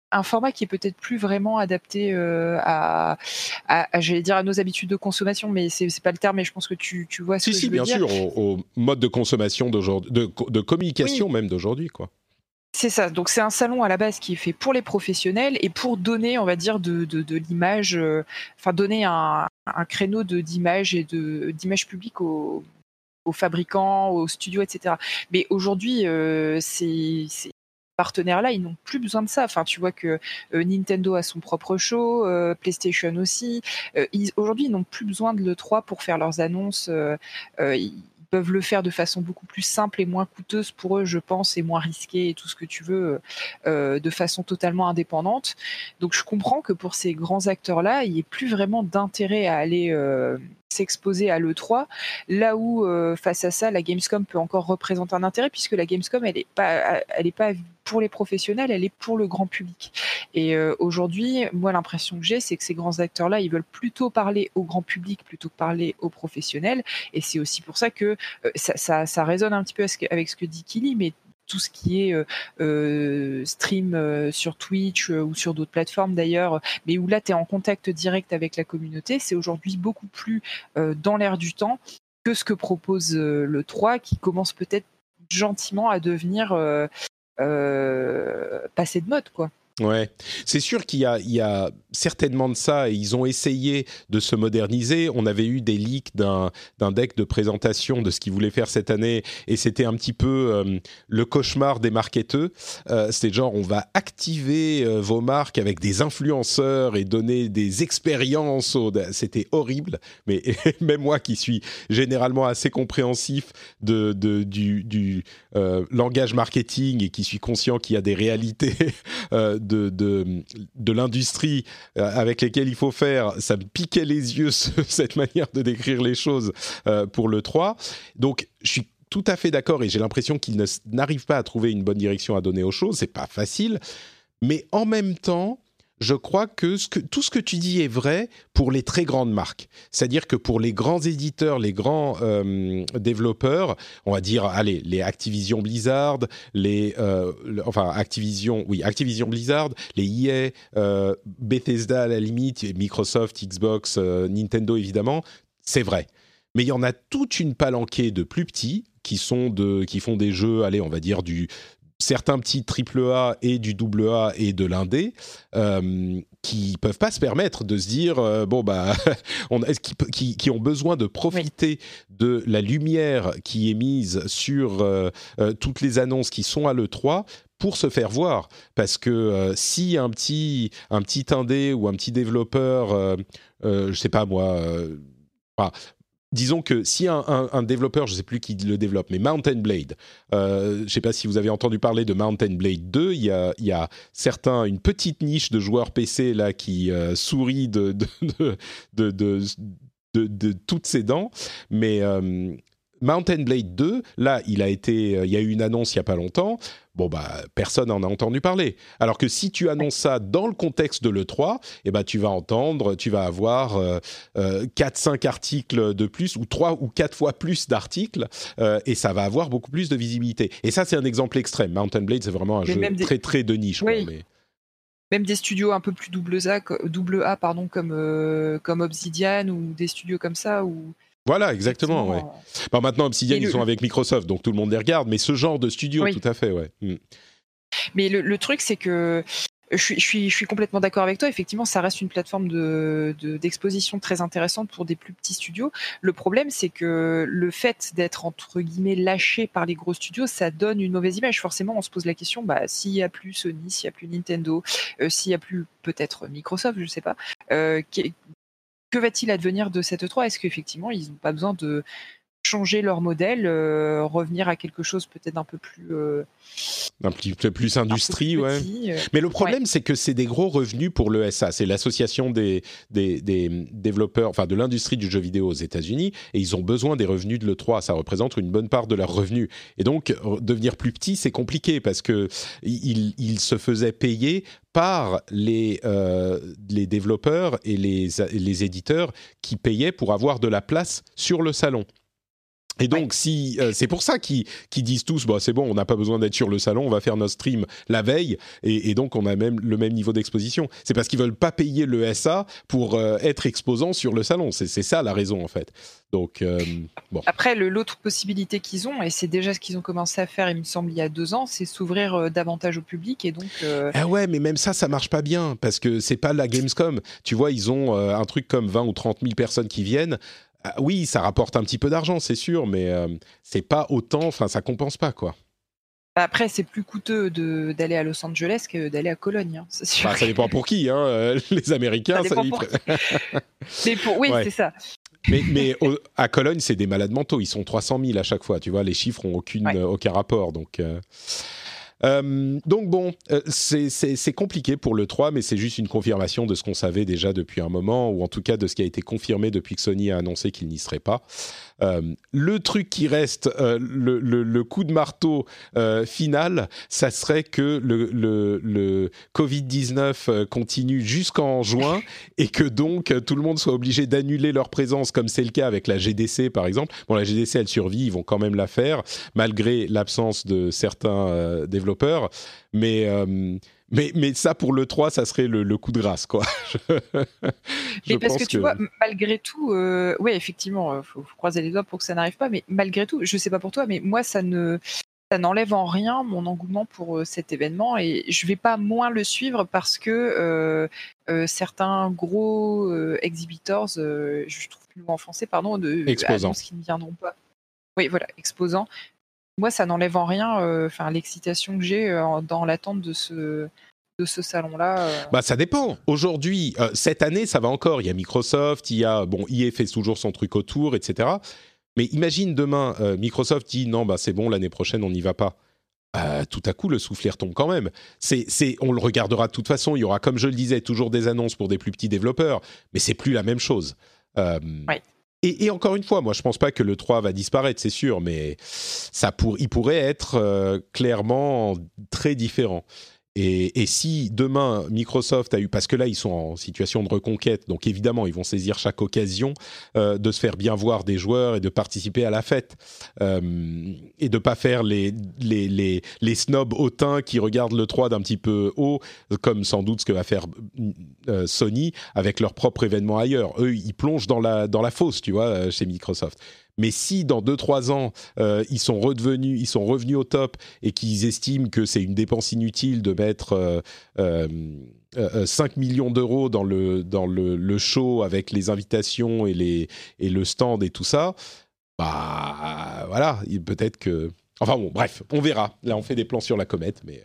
un format qui est peut-être plus vraiment adapté j'allais dire à nos habitudes de consommation, mais c'est pas le terme, mais je pense que tu vois ce que je veux dire. Si, bien sûr, au mode de consommation d'aujourd'hui, de communication même d'aujourd'hui, quoi. C'est ça, donc c'est un salon à la base qui est fait pour les professionnels et pour donner, on va dire, de l'image, donner un créneau d'image et d'image publique aux fabricants, aux studios, etc. Mais aujourd'hui, ces partenaires-là, ils n'ont plus besoin de ça. Enfin, tu vois que Nintendo a son propre show, PlayStation aussi. Aujourd'hui, ils n'ont plus besoin de l'E3 pour faire leurs annonces. Ils peuvent le faire de façon beaucoup plus simple et moins coûteuse pour eux, je pense, et moins risquée et tout ce que tu veux, de façon totalement indépendante. Donc, je comprends que pour ces grands acteurs-là, il n'y ait plus vraiment d'intérêt à aller s'exposer à l'E3, là où face à ça, la Gamescom peut encore représenter un intérêt, puisque la Gamescom, elle est pas pour les professionnels, elle est pour le grand public. Et aujourd'hui, moi, l'impression que j'ai, c'est que ces grands acteurs-là, ils veulent plutôt parler au grand public plutôt que parler aux professionnels. Et c'est aussi pour ça que ça résonne un petit peu avec ce que dit Kili, mais tout ce qui est stream sur Twitch ou sur d'autres plateformes d'ailleurs, mais où là tu es en contact direct avec la communauté, c'est aujourd'hui beaucoup plus dans l'air du temps que ce que propose le 3, qui commence peut-être gentiment à devenir passé de mode, quoi. Ouais, c'est sûr qu'il y a certainement de ça, et ils ont essayé de se moderniser. On avait eu des leaks d'un deck de présentation de ce qu'ils voulaient faire cette année, et c'était un petit peu le cauchemar des marketeurs. C'était genre, on va activer vos marques avec des influenceurs et donner des expériences. C'était horrible, mais même moi qui suis généralement assez compréhensif du langage marketing et qui suis conscient qu'il y a des réalités de l'industrie avec lesquelles il faut faire, ça me piquait les yeux cette manière de décrire les choses pour l'E3. Donc je suis tout à fait d'accord, et j'ai l'impression qu'ils n'arrivent pas à trouver une bonne direction à donner aux choses. C'est pas facile, mais en même temps, je crois que tout ce que tu dis est vrai pour les très grandes marques. C'est-à-dire que pour les grands éditeurs, les grands développeurs, on va dire, allez, les Activision Blizzard, Activision Blizzard, les EA, Bethesda à la limite, Microsoft, Xbox, Nintendo évidemment, c'est vrai. Mais il y en a toute une palanquée de plus petits qui font des jeux, allez, on va dire certains petits AAA et du AA et de l'indé, qui peuvent pas se permettre de se dire qui ont besoin de profiter de la lumière qui est mise sur toutes les annonces qui sont à l'E3 pour se faire voir, parce que si un petit indé ou un petit développeur, je sais pas moi, disons que si un développeur, je ne sais plus qui le développe, mais Mountain Blade, je ne sais pas si vous avez entendu parler de Mountain Blade 2, il y a une petite niche de joueurs PC là qui sourit de toutes ses dents, mais Mountain Blade 2, là, il y a eu une annonce il n'y a pas longtemps. Bon, personne n'en a entendu parler. Alors que si tu annonces ça dans le contexte de l'E3, tu vas avoir 4-5 articles de plus, ou 3 ou 4 fois plus d'articles, et ça va avoir beaucoup plus de visibilité. Et ça, c'est un exemple extrême. Mountain Blade, c'est vraiment un jeu très, très de niche. Oui. Quoi, mais... Même des studios un peu plus AA, comme Obsidian, ou des studios comme ça, où... Voilà, exactement, ouais. Maintenant, Obsidian, ils sont avec Microsoft, donc tout le monde les regarde, mais ce genre de studio, tout à fait, ouais. Mais le truc, c'est que je suis complètement d'accord avec toi. Effectivement, ça reste une plateforme d'exposition très intéressante pour des plus petits studios. Le problème, c'est que le fait d'être, entre guillemets, lâché par les gros studios, ça donne une mauvaise image. Forcément, on se pose la question, s'il n'y a plus Sony, s'il n'y a plus Nintendo, s'il n'y a plus peut-être Microsoft, je ne sais pas, que va-t-il advenir de cette E3 ? Est-ce qu'effectivement, ils n'ont pas besoin de changer leur modèle, revenir à quelque chose peut-être un peu plus... un petit peu plus industrie, ouais. Mais le problème, c'est que c'est des gros revenus pour l'ESA. C'est l'association des développeurs, enfin de l'industrie du jeu vidéo aux États-Unis, et ils ont besoin des revenus de l'E3. Ça représente une bonne part de leurs revenus. Et donc, devenir plus petit, c'est compliqué parce que ils se faisaient payer par les développeurs et les éditeurs qui payaient pour avoir de la place sur le salon. Et donc, si c'est pour ça qu'ils disent tous, bah, c'est bon, on n'a pas besoin d'être sur le salon, on va faire notre stream la veille, et donc on a même le même niveau d'exposition. C'est parce qu'ils veulent pas payer le SA pour être exposants sur le salon. C'est ça la raison, en fait. Donc, bon. Après, l'autre possibilité qu'ils ont, et c'est déjà ce qu'ils ont commencé à faire, il me semble, il y a 2 ans, c'est s'ouvrir davantage au public, et donc... Ah ouais, mais même ça marche pas bien, parce que c'est pas la Gamescom. Tu vois, ils ont un truc comme 20 ou 30 000 personnes qui viennent. Oui, ça rapporte un petit peu d'argent, c'est sûr, mais c'est pas autant, enfin, ça compense pas, quoi. Après, c'est plus coûteux d'aller à Los Angeles que d'aller à Cologne, hein, c'est sûr. Bah, ça dépend pour qui, hein. Les Américains, ça dépend pour qui. Oui, ouais. C'est ça. Mais à Cologne, c'est des malades mentaux, ils sont 300 000 à chaque fois, tu vois, les chiffres ont aucun rapport, donc... Donc bon, c'est compliqué pour l'E3, mais c'est juste une confirmation de ce qu'on savait déjà depuis un moment, ou en tout cas de ce qui a été confirmé depuis que Sony a annoncé qu'il n'y serait pas. Le truc qui reste, le coup de marteau final, ça serait que le Covid-19 continue jusqu'en juin et que donc tout le monde soit obligé d'annuler leur présence, comme c'est le cas avec la GDC par exemple. Bon, la GDC elle survit, ils vont quand même la faire malgré l'absence de certains développeurs, mais ça pour l'E3 ça serait le coup de grâce, quoi. Mais parce que tu vois, malgré tout, oui effectivement, faut croiser les doigts pour que ça n'arrive pas, mais malgré tout, je sais pas pour toi, mais moi ça n'enlève en rien mon engouement pour cet événement, et je vais pas moins le suivre parce que certains gros exhibitors, je trouve plus le mot en français, pardon, annoncent qu'ils ne viendront pas. Oui, voilà, exposants. Moi, ça n'enlève en rien l'excitation que j'ai dans l'attente de ce salon-là. Bah, ça dépend. Aujourd'hui, cette année, ça va encore. Il y a Microsoft, il y a... Bon, EA fait toujours son truc autour, etc. Mais imagine demain, Microsoft dit « Non, bah, c'est bon, l'année prochaine, on n'y va pas ». Tout à coup, le soufflet retombe quand même. On le regardera de toute façon. Il y aura, comme je le disais, toujours des annonces pour des plus petits développeurs. Mais c'est plus la même chose. Ouais. Et encore une fois, moi, je pense pas que le 3 va disparaître, c'est sûr, mais il pourrait être clairement très différent. Et si demain, Microsoft a eu... Parce que là, ils sont en situation de reconquête, donc évidemment, ils vont saisir chaque occasion de se faire bien voir des joueurs et de participer à la fête. Et de pas faire les snobs hautains qui regardent le 3 d'un petit peu haut, comme sans doute ce que va faire Sony avec leur propre événement ailleurs. Eux, ils plongent dans la fosse, tu vois, chez Microsoft. Mais si dans 2-3 ans, ils sont revenus au top et qu'ils estiment que c'est une dépense inutile de mettre 5 millions d'euros dans le show avec les invitations et le stand et tout ça, bah voilà, peut-être que... Enfin bon, bref, on verra. Là, on fait des plans sur la comète, mais...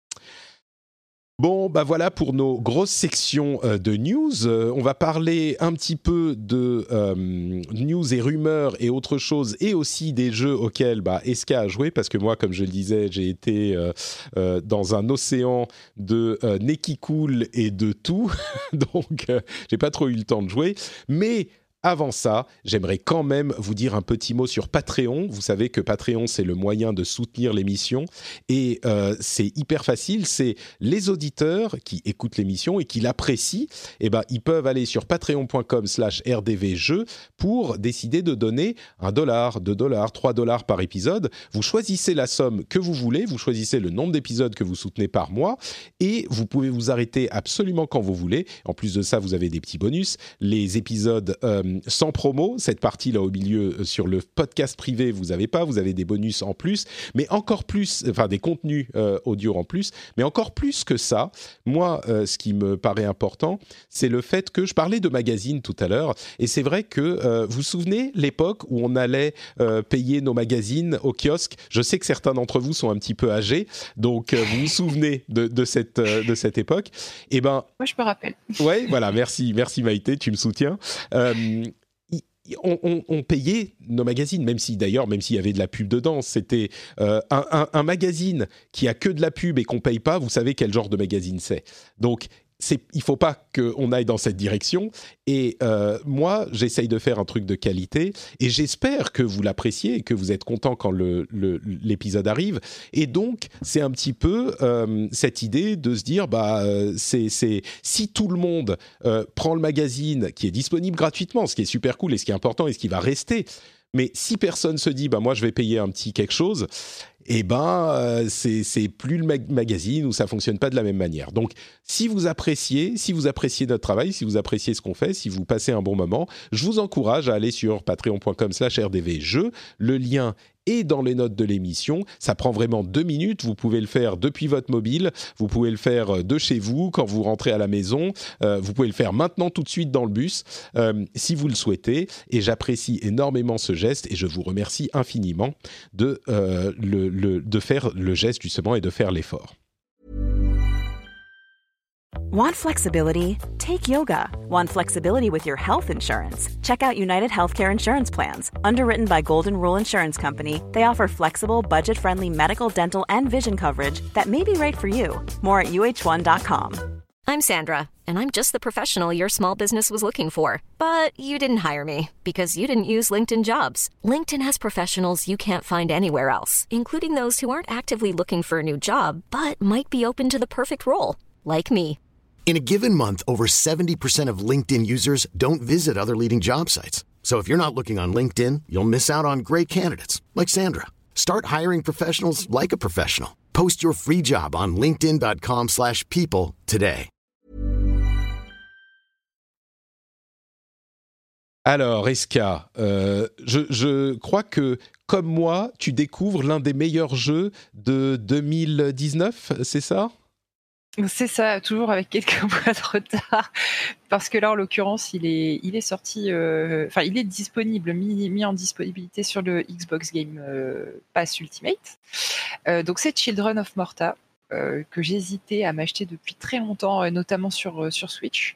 Bon, bah voilà pour nos grosses sections de news. On va parler un petit peu de news et rumeurs et autres choses, et aussi des jeux auxquels Eska a joué, parce que moi, comme je le disais, j'ai été dans un océan de Neki Cool et de tout, donc j'ai pas trop eu le temps de jouer, mais... Avant ça, j'aimerais quand même vous dire un petit mot sur Patreon. Vous savez que Patreon, c'est le moyen de soutenir l'émission et c'est hyper facile. C'est les auditeurs qui écoutent l'émission et qui l'apprécient. Et ils peuvent aller sur patreon.com/rdvjeux pour décider de donner $1, $2, $3 par épisode. Vous choisissez la somme que vous voulez, vous choisissez le nombre d'épisodes que vous soutenez par mois et vous pouvez vous arrêter absolument quand vous voulez. En plus de ça, vous avez des petits bonus. Les épisodes... sans promo, cette partie-là au milieu sur le podcast privé, vous avez des bonus en plus, mais encore plus, enfin des contenus audio en plus, mais encore plus que ça, moi, ce qui me paraît important, c'est le fait que je parlais de magazines tout à l'heure, et c'est vrai que vous vous souvenez l'époque où on allait payer nos magazines au kiosque. Je sais que certains d'entre vous sont un petit peu âgés, donc vous vous souvenez de cette époque. Et moi je me rappelle. Ouais, voilà, merci Maïté, tu me soutiens. On payait nos magazines, même s'il y avait de la pub dedans. C'était un magazine qui a que de la pub et qu'on paye pas. Vous savez quel genre de magazine c'est. Donc il ne faut pas qu'on aille dans cette direction. Et moi, j'essaye de faire un truc de qualité et j'espère que vous l'appréciez et que vous êtes content quand l'épisode arrive. Et donc, c'est un petit peu cette idée de se dire, si tout le monde prend le magazine qui est disponible gratuitement, ce qui est super cool et ce qui est important et ce qui va rester, Mais si personne se dit, moi je vais payer un petit quelque chose, c'est plus le magazine ou ça fonctionne pas de la même manière. Donc, si vous appréciez notre travail, si vous appréciez ce qu'on fait, si vous passez un bon moment, je vous encourage à aller sur patreon.com/rdvjeux. Le lien est dans les notes de l'émission. Ça prend vraiment 2 minutes. Vous pouvez le faire depuis votre mobile. Vous pouvez le faire de chez vous quand vous rentrez à la maison. Vous pouvez le faire maintenant tout de suite dans le bus si vous le souhaitez. Et j'apprécie énormément ce geste et je vous remercie infiniment de faire le geste justement et de faire l'effort. Want flexibility? Take yoga. Want flexibility with your health insurance? Check out United Healthcare Insurance Plans. Underwritten by Golden Rule Insurance Company, they offer flexible, budget-friendly medical, dental, and vision coverage that may be right for you. More at uh1.com. I'm Sandra, and I'm just the professional your small business was looking for. But you didn't hire me because you didn't use LinkedIn Jobs. LinkedIn has professionals you can't find anywhere else, including those who aren't actively looking for a new job, but might be open to the perfect role, like me. In a given month, over 70% of LinkedIn users don't visit other leading job sites. So if you're not looking on LinkedIn, you'll miss out on great candidates like Sandra. Start hiring professionals like a professional. Post your free job on linkedin.com/people today. Alors, Eska, je crois que, comme moi, tu découvres l'un des meilleurs jeux de 2019, c'est ça ? C'est ça, toujours avec quelques mois de retard, parce que là, en l'occurrence, il est sorti, il est disponible, mis en disponibilité sur le Xbox Game Pass Ultimate. Donc c'est Children of Morta, que j'hésitais à m'acheter depuis très longtemps, notamment sur Switch.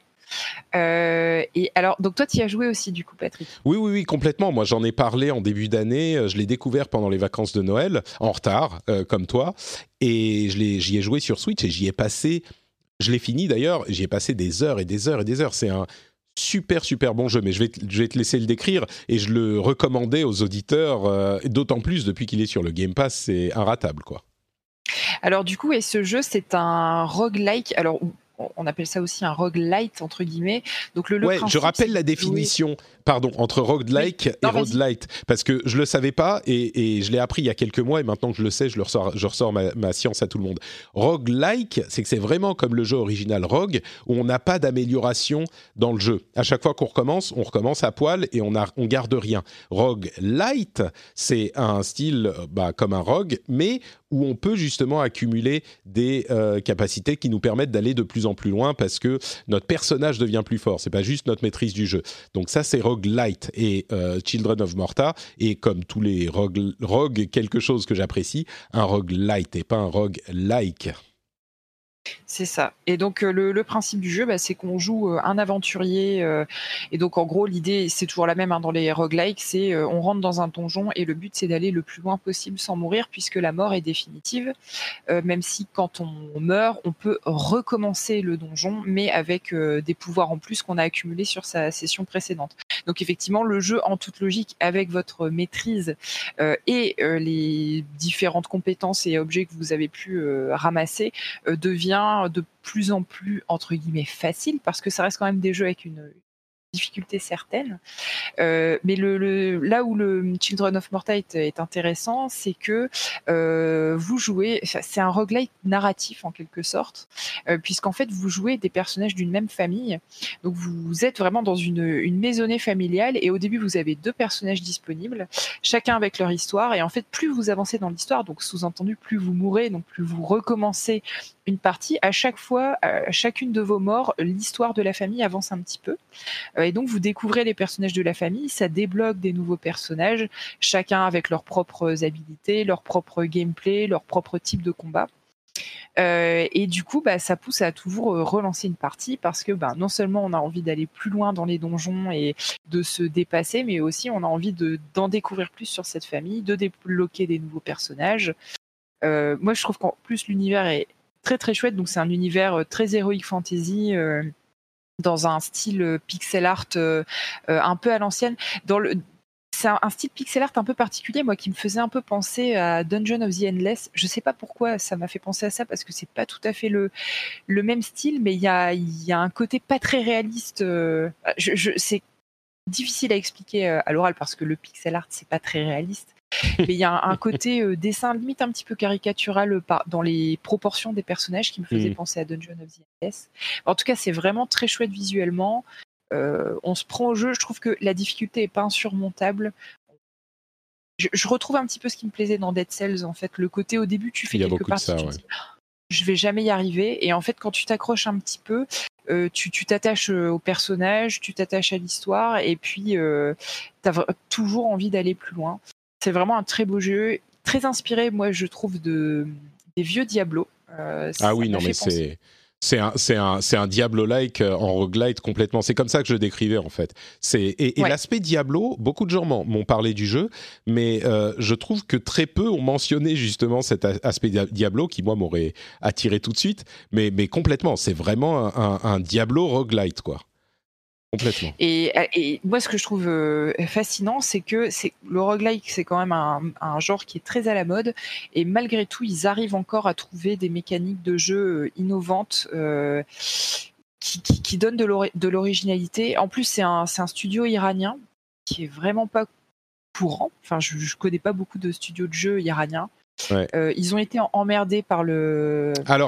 Et alors, donc toi, tu y as joué aussi, du coup, Patrick ? Oui, complètement. Moi, j'en ai parlé en début d'année. Je l'ai découvert pendant les vacances de Noël, en retard, comme toi. Et j'y ai joué sur Switch et j'y ai passé... Je l'ai fini d'ailleurs, j'y ai passé des heures et des heures et des heures. C'est un super bon jeu, mais je vais te laisser le décrire. Et je le recommandais aux auditeurs, d'autant plus depuis qu'il est sur le Game Pass, c'est inratable, quoi. Alors du coup, et ce jeu, c'est un roguelike. Alors, on appelle ça aussi un roguelite, entre guillemets. Donc le principe, je rappelle la définition, entre roguelike et roguelite, parce que je le savais pas et je l'ai appris il y a quelques mois et maintenant que je le sais, je ressors ma science à tout le monde. Roguelike, c'est que c'est vraiment comme le jeu original Rogue, où on n'a pas d'amélioration dans le jeu. À chaque fois qu'on on recommence à poil et on garde rien. Roguelite, c'est un style comme un rogue, mais où on peut justement accumuler des capacités qui nous permettent d'aller de plus en plus loin parce que notre personnage devient plus fort. C'est pas juste notre maîtrise du jeu. Donc ça, c'est roguelite. Et Children of Morta est, comme tous les rogues, quelque chose que j'apprécie, un roguelite et pas un roguelike. C'est ça. Et donc le principe du jeu, c'est qu'on joue un aventurier. Et donc en gros, l'idée, c'est toujours la même dans les roguelikes, c'est on rentre dans un donjon et le but, c'est d'aller le plus loin possible sans mourir, puisque la mort est définitive. Même si quand on meurt, on peut recommencer le donjon, mais avec des pouvoirs en plus qu'on a accumulés sur sa session précédente. Donc effectivement, le jeu, en toute logique, avec votre maîtrise et les différentes compétences et objets que vous avez pu ramasser, devient de plus en plus, entre guillemets, facile, parce que ça reste quand même des jeux avec une difficulté certaine. Mais là où le Children of Morta est intéressant, c'est que vous jouez, c'est un roguelike narratif en quelque sorte, puisqu'en fait vous jouez des personnages d'une même famille. Donc vous êtes vraiment dans une maisonnée familiale et au début vous avez 2 personnages disponibles, chacun avec leur histoire. Et en fait, plus vous avancez dans l'histoire, donc sous-entendu plus vous mourrez, donc plus vous recommencez une partie, à chaque fois, à chacune de vos morts, l'histoire de la famille avance un petit peu. Et donc, vous découvrez les personnages de la famille, ça débloque des nouveaux personnages, chacun avec leurs propres habilités, leur propre gameplay, leur propre type de combat. Et du coup, ça pousse à toujours relancer une partie parce que non seulement on a envie d'aller plus loin dans les donjons et de se dépasser, mais aussi on a envie d'en découvrir plus sur cette famille, de débloquer des nouveaux personnages. Moi, je trouve qu'en plus, l'univers est très très chouette. Donc c'est un univers très heroic fantasy dans un style pixel art un peu à l'ancienne. C'est un style pixel art un peu particulier, moi, qui me faisait un peu penser à Dungeon of the Endless. Je sais pas pourquoi ça m'a fait penser à ça, parce que c'est pas tout à fait le même style, mais il y a un côté pas très réaliste. difficile à expliquer à l'oral parce que le pixel art c'est pas très réaliste. Mais il y a un côté dessin limite un petit peu caricatural dans les proportions des personnages qui me faisait penser à Dungeon of the Endless. En tout cas, c'est vraiment très chouette visuellement. On se prend au jeu. Je trouve que la difficulté est pas insurmontable. Je retrouve un petit peu ce qui me plaisait dans Dead Cells, en fait. Le côté au début, tu fais quelques parties, tu te dis je vais jamais y arriver. Et en fait, quand tu t'accroches un petit peu, tu t'attaches au personnage, tu t'attaches à l'histoire, et puis t'as toujours envie d'aller plus loin. C'est vraiment un très beau jeu, très inspiré, moi je trouve, des vieux Diablo. Oui, non, mais c'est un Diablo-like en roguelite complètement. C'est comme ça que je décrivais en fait. Et l'aspect Diablo, beaucoup de gens m'ont parlé du jeu, mais je trouve que très peu ont mentionné justement cet aspect Diablo qui moi m'aurait attiré tout de suite. Mais complètement, c'est vraiment un Diablo roguelite quoi. Complètement. Et moi, ce que je trouve fascinant, c'est que le roguelike, c'est quand même un genre qui est très à la mode, et malgré tout, ils arrivent encore à trouver des mécaniques de jeu innovantes qui donnent de l'originalité. En plus, c'est un studio iranien qui est vraiment pas courant. Enfin, je connais pas beaucoup de studios de jeux iraniens. Ouais. Ils ont été emmerdés par le. Alors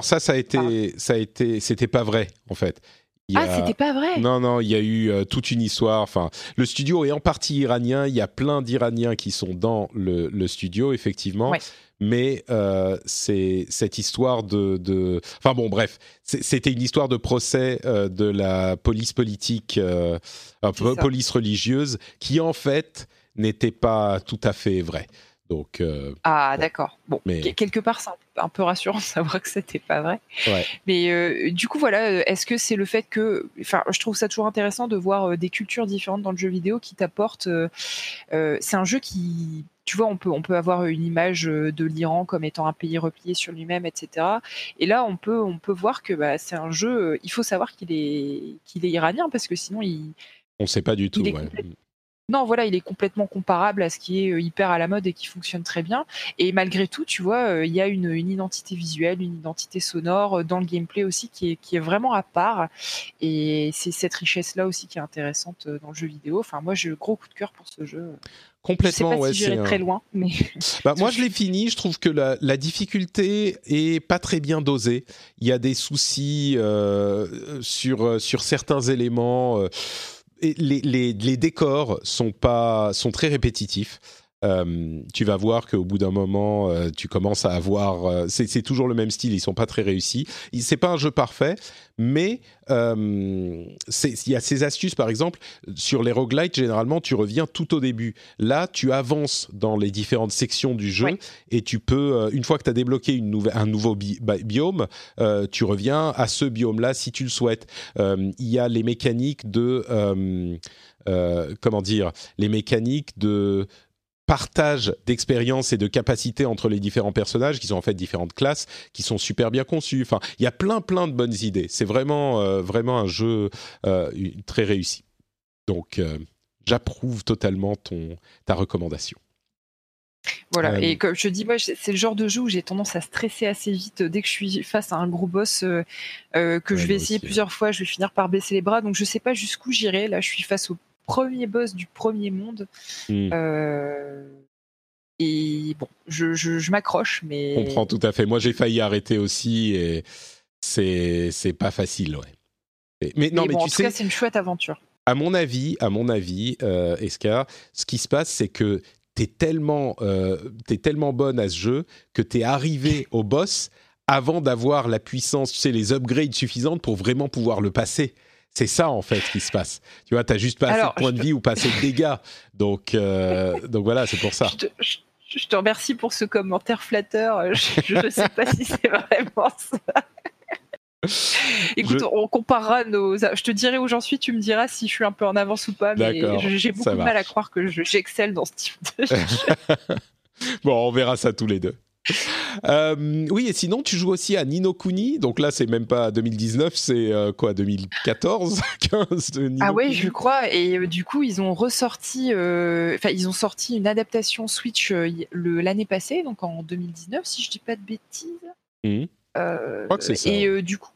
c'était pas vrai en fait. C'était pas vrai. Non, il y a eu toute une histoire. Enfin, le studio est en partie iranien. Il y a plein d'Iraniens qui sont dans le studio, effectivement. Ouais. Mais c'est cette histoire de. Enfin bon, bref, c'était une histoire de procès de la police politique, police religieuse, qui en fait n'était pas tout à fait vraie. Donc, d'accord. Bon, mais quelque part, c'est un peu rassurant de savoir que c'était pas vrai. Ouais. Mais du coup, voilà, est-ce que c'est le fait que, enfin, je trouve ça toujours intéressant de voir des cultures différentes dans le jeu vidéo qui t'apportent. C'est un jeu qui, tu vois, on peut avoir une image de l'Iran comme étant un pays replié sur lui-même, etc. Et là, on peut voir que c'est un jeu. Il faut savoir qu'il est iranien parce que sinon, on ne sait pas du tout. Non, voilà, il est complètement comparable à ce qui est hyper à la mode et qui fonctionne très bien. Et malgré tout, tu vois, il y a une identité visuelle, une identité sonore dans le gameplay aussi qui est vraiment à part. Et c'est cette richesse-là aussi qui est intéressante dans le jeu vidéo. Enfin, moi, j'ai gros coup de cœur pour ce jeu. Complètement, je sais pas si j'irai très loin, mais moi je l'ai fini. Je trouve que la difficulté est pas très bien dosée. Il y a des soucis sur certains éléments. Et les décors sont très répétitifs. Tu vas voir qu'au bout d'un moment, tu commences à avoir... c'est toujours le même style, ils sont pas très réussis. C'est pas un jeu parfait, mais il y a ces astuces, par exemple, sur les roguelites, généralement, tu reviens tout au début. Là, tu avances dans les différentes sections du jeu et tu peux, une fois que tu as débloqué un nouveau biome, tu reviens à ce biome-là si tu le souhaites. Il y a les mécaniques de... les mécaniques de partage d'expérience et de capacité entre les différents personnages, qui sont en fait différentes classes, qui sont super bien conçues. Enfin, il y a plein de bonnes idées. C'est vraiment un jeu très réussi. Donc, j'approuve totalement ta recommandation. Voilà, et comme je te dis, moi, c'est le genre de jeu où j'ai tendance à stresser assez vite. Dès que je suis face à un gros boss que je vais essayer plusieurs fois, je vais finir par baisser les bras. Donc, je sais pas jusqu'où j'irai. Là, je suis face au premier boss du premier monde. Et bon, je m'accroche, mais... Je comprends tout à fait. Moi, j'ai failli arrêter aussi et c'est pas facile, ouais. Mais bon, en tout cas, c'est une chouette aventure. À mon avis, Eska, ce qui se passe, c'est que t'es tellement bonne à ce jeu que t'es arrivé au boss avant d'avoir la puissance, tu sais, les upgrades suffisantes pour vraiment pouvoir le passer. C'est ça, en fait, qui se passe. Tu vois, t'as juste pas assez de points de vie ou pas assez de dégâts. Donc voilà, c'est pour ça. Je te remercie pour ce commentaire flatteur. Je ne sais pas si c'est vraiment ça. Écoute, on comparera je te dirai où j'en suis, tu me diras si je suis un peu en avance ou pas, mais j'ai beaucoup de mal à croire que j'excelle dans ce type de jeu. Bon, on verra ça tous les deux. Oui, et sinon, tu joues aussi à Ni no Kuni. Donc là, c'est même pas 2019, c'est 2014, 15 de Ni no Kuni. Ouais, je crois. Et du coup, ils ont ressorti, ils ont sorti une adaptation Switch l'année passée, donc en 2019, si je dis pas de bêtises. Je crois que c'est ça. Et du coup,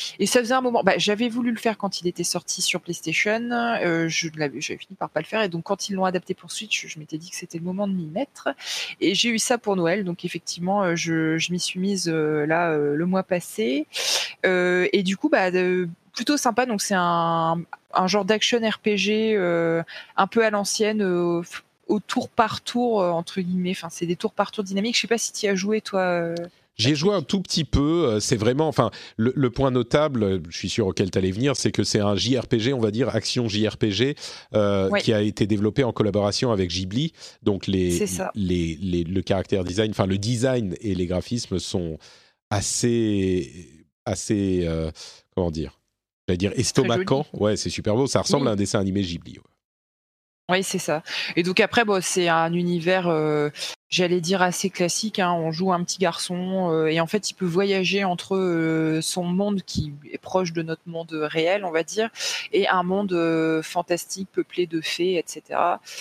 Et ça faisait un moment. J'avais voulu le faire quand il était sorti sur PlayStation. J'avais fini par pas le faire. Et donc, quand ils l'ont adapté pour Switch, je m'étais dit que c'était le moment de m'y mettre. Et j'ai eu ça pour Noël. Donc, effectivement, je m'y suis mise le mois passé. Et du coup, plutôt sympa. Donc, c'est un genre d'action RPG un peu à l'ancienne. Au tour par tour, entre guillemets. Enfin, c'est des tours par tour dynamiques. Je sais pas si tu y as joué, toi. J'ai joué un tout petit peu, c'est vraiment, enfin, le point notable, je suis sûr auquel tu allais venir, c'est que c'est un JRPG, on va dire, action JRPG, qui a été développé en collaboration avec Ghibli, donc le caractère design, enfin le design et les graphismes sont assez comment dire, j'allais dire estomacants, ouais, c'est super beau, ça ressemble à un dessin animé Ghibli. Ouais. Oui, c'est ça. Et donc après, c'est un univers, j'allais dire assez classique. Hein. On joue un petit garçon et en fait, il peut voyager entre son monde qui est proche de notre monde réel, on va dire, et un monde fantastique peuplé de fées, etc.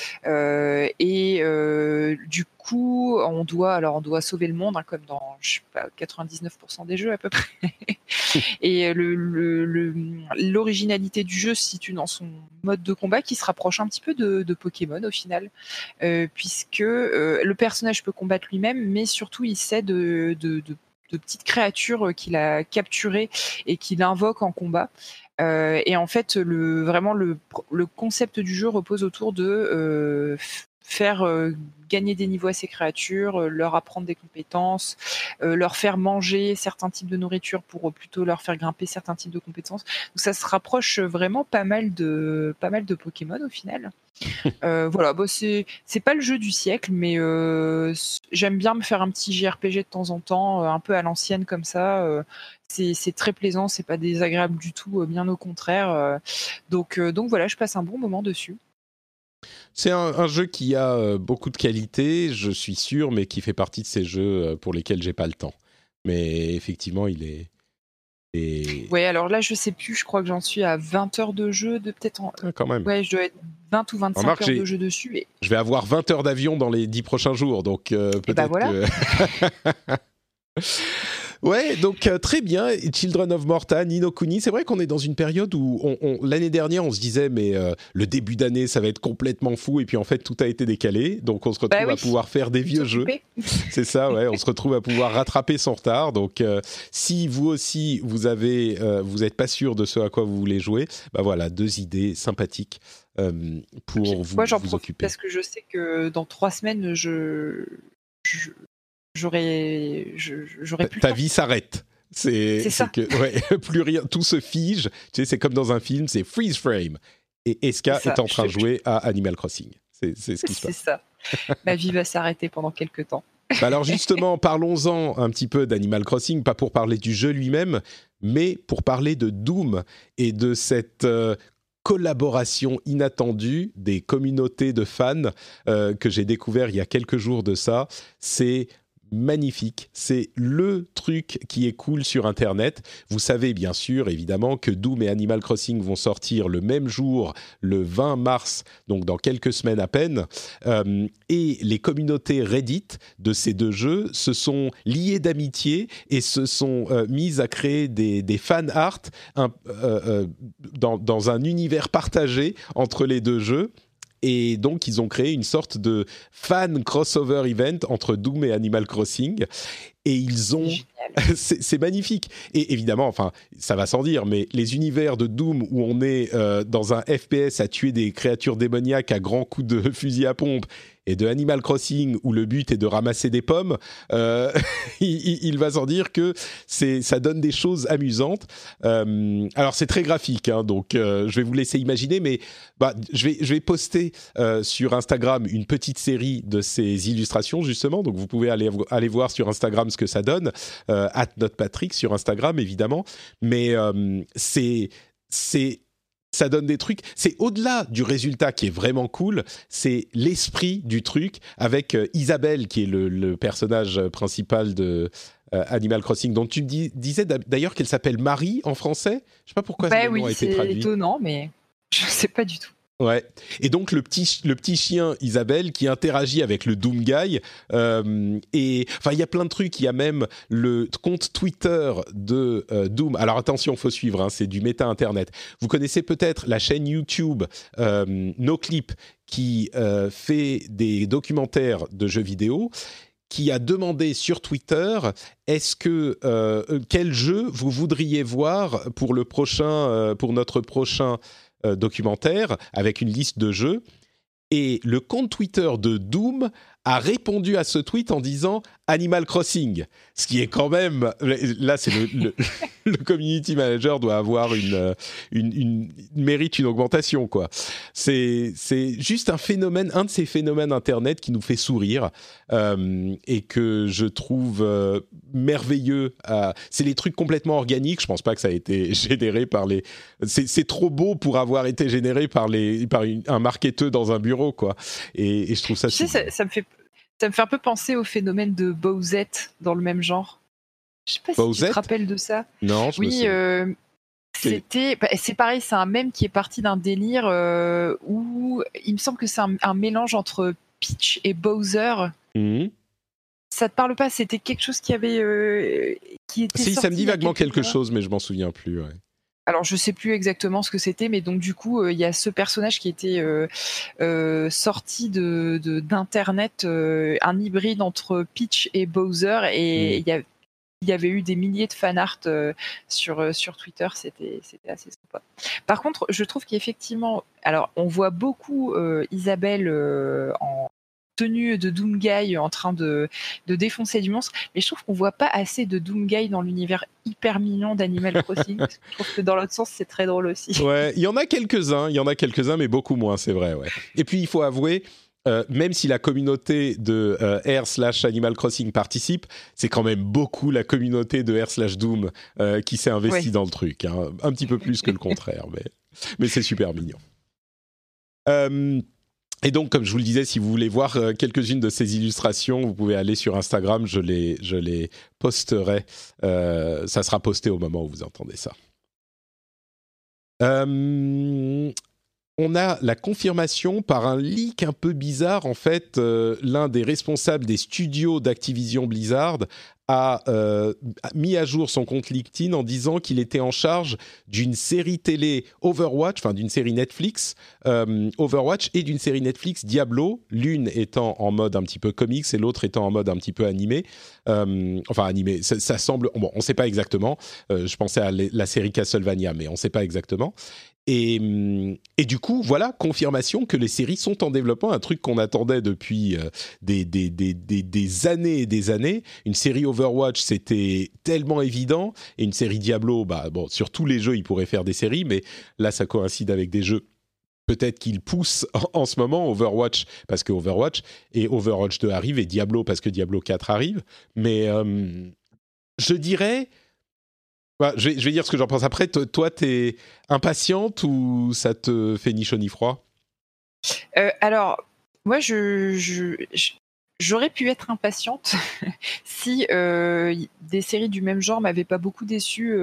Du coup, on doit sauver le monde, hein, comme dans, je sais pas, 99% des jeux à peu près. Et l'originalité du jeu se situe dans son mode de combat qui se rapproche un petit peu de Pokémon au final, puisque le personnage peut combattre lui-même, mais surtout il sait de petites créatures qu'il a capturées et qu'il invoque en combat. Et en fait, le concept du jeu repose autour de faire gagner des niveaux à ces créatures, leur apprendre des compétences, leur faire manger certains types de nourriture pour plutôt leur faire grimper certains types de compétences. Donc ça se rapproche vraiment pas mal de Pokémon au final. Voilà, c'est pas le jeu du siècle, mais j'aime bien me faire un petit JRPG de temps en temps, un peu à l'ancienne comme ça. C'est très plaisant, c'est pas désagréable du tout, bien au contraire. Donc voilà, je passe un bon moment dessus. C'est un jeu qui a beaucoup de qualités, je suis sûr, mais qui fait partie de ces jeux pour lesquels j'ai pas le temps. Mais effectivement, il est... Ouais, alors là, je sais plus, je crois que j'en suis à 20 heures de jeu, quand même. Ouais, je dois être 20 ou 25 heures de jeu dessus. Et... Je vais avoir 20 heures d'avion dans les 10 prochains jours, donc peut-être voilà. que... Ouais, donc très bien, Children of Morta, Ni no Kuni. C'est vrai qu'on est dans une période où l'année dernière, on se disait, mais le début d'année, ça va être complètement fou. Et puis en fait, tout a été décalé. Donc on se retrouve à pouvoir faire des vieux jeux. C'est ça, ouais. On se retrouve à pouvoir rattraper son retard. Donc si vous aussi, vous n'êtes pas sûr de ce à quoi vous voulez jouer, voilà, 2 idées sympathiques pour vous occuper. Parce que je sais que dans 3 semaines, j'aurais plus ta vie s'arrête. C'est ça. Plus rien, tout se fige. Tu sais, c'est comme dans un film, c'est freeze frame. Et Eska est en train de jouer à Animal Crossing. C'est ce qui se passe. C'est ça. Ma vie va s'arrêter pendant quelques temps. Alors justement, parlons-en un petit peu d'Animal Crossing, pas pour parler du jeu lui-même, mais pour parler de Doom et de cette collaboration inattendue des communautés de fans que j'ai découvert il y a quelques jours de ça. C'est magnifique, c'est le truc qui est cool sur Internet. Vous savez bien sûr, évidemment, que Doom et Animal Crossing vont sortir le même jour, le 20 mars, donc dans quelques semaines à peine. Et les communautés Reddit de ces 2 jeux se sont liées d'amitié et se sont mises à créer des fan art dans un univers partagé entre les 2 jeux. Et donc, ils ont créé une sorte de fan crossover event entre Doom et Animal Crossing. Et ils ont... c'est magnifique. Et évidemment, enfin, ça va sans dire, mais les univers de Doom où on est dans un FPS à tuer des créatures démoniaques à grands coups de fusil à pompe, et de Animal Crossing où le but est de ramasser des pommes, il va sans dire que ça donne des choses amusantes. Alors c'est très graphique, hein, donc je vais vous laisser imaginer, mais je vais poster sur Instagram une petite série de ces illustrations justement, donc vous pouvez aller voir sur Instagram ce que ça donne, @notrepatrick sur Instagram évidemment, mais ça donne des trucs, c'est au-delà du résultat qui est vraiment cool, c'est l'esprit du truc avec Isabelle qui est le personnage principal de Animal Crossing, dont tu disais d'ailleurs qu'elle s'appelle Marie en français. Je sais pas pourquoi ce nom a été traduit. C'est étonnant, mais je sais pas du tout. Ouais. Et donc le petit chien Isabelle qui interagit avec le Doom Guy. Et enfin, il y a plein de trucs. Il y a même le compte Twitter de Doom. Alors attention, faut suivre. Hein, c'est du méta internet. Vous connaissez peut-être la chaîne YouTube NoClip qui fait des documentaires de jeux vidéo. Qui a demandé sur Twitter quel jeu vous voudriez voir pour notre prochain documentaire avec une liste de jeux. Et le compte Twitter de Doom a répondu à ce tweet en disant Animal Crossing, ce qui est quand même là c'est le community manager doit avoir mérite une augmentation quoi. C'est juste un de ces phénomènes internet qui nous fait sourire et que je trouve merveilleux. C'est les trucs complètement organiques. Je pense pas que ça a été généré par c'est trop beau pour avoir été généré par un marketeur dans un bureau quoi. Et je trouve ça. Tu sais, ça me fait un peu penser au phénomène de Bowsette dans le même genre. Je sais pas si tu te rappelles de ça. Non, je me souviens. C'est pareil, c'est un mème qui est parti d'un délire où il me semble que c'est un mélange entre Peach et Bowser. Ça te parle pas? C'était quelque chose qui avait qui était sorti. Ça me dit vaguement quelque chose, mais je m'en souviens plus. Ouais. Alors, je sais plus exactement ce que c'était, mais donc du coup, il y a ce personnage qui était sorti d'internet, un hybride entre Peach et Bowser, et il y avait eu des milliers de fanart sur Twitter. C'était assez sympa. Par contre, je trouve qu'effectivement, alors on voit beaucoup Isabelle en tenue de Doom Guy en train de défoncer du monstre, mais je trouve qu'on voit pas assez de Doom Guy dans l'univers hyper mignon d'Animal Crossing. Je trouve que dans l'autre sens c'est très drôle aussi. Ouais, il y en a quelques-uns mais beaucoup moins, c'est vrai. Ouais. Et puis il faut avouer, même si la communauté de r/Animal Crossing participe, c'est quand même beaucoup la communauté de r/Doom qui s'est investie dans le truc, hein. Un petit peu plus que le contraire, mais c'est super mignon. Et donc, comme je vous le disais, si vous voulez voir quelques-unes de ces illustrations, vous pouvez aller sur Instagram, je les posterai. Ça sera posté au moment où vous entendez ça. On a la confirmation par un leak un peu bizarre. En fait, l'un des responsables des studios d'Activision Blizzard a mis à jour son compte LinkedIn en disant qu'il était en charge d'une série télé Overwatch, enfin d'une série Netflix Overwatch et d'une série Netflix Diablo, l'une étant en mode un petit peu comics et l'autre étant en mode un petit peu animé. Enfin animé, ça semble... Bon, on ne sait pas exactement. Je pensais à la série Castlevania, mais on ne sait pas exactement. Et du coup, voilà, confirmation que les séries sont en développement, un truc qu'on attendait depuis des années et des années. Une série Overwatch, c'était tellement évident, et une série Diablo, sur tous les jeux, ils pourraient faire des séries, mais là, ça coïncide avec des jeux. Peut-être qu'ils poussent en ce moment Overwatch, parce que Overwatch, et Overwatch 2 arrive, et Diablo, parce que Diablo 4 arrive. Mais je dirais... Je vais dire ce que j'en pense après. Toi, t'es impatiente ou ça te fait ni chaud ni froid? Alors, moi, j'aurais pu être impatiente si des séries du même genre m'avaient pas beaucoup déçue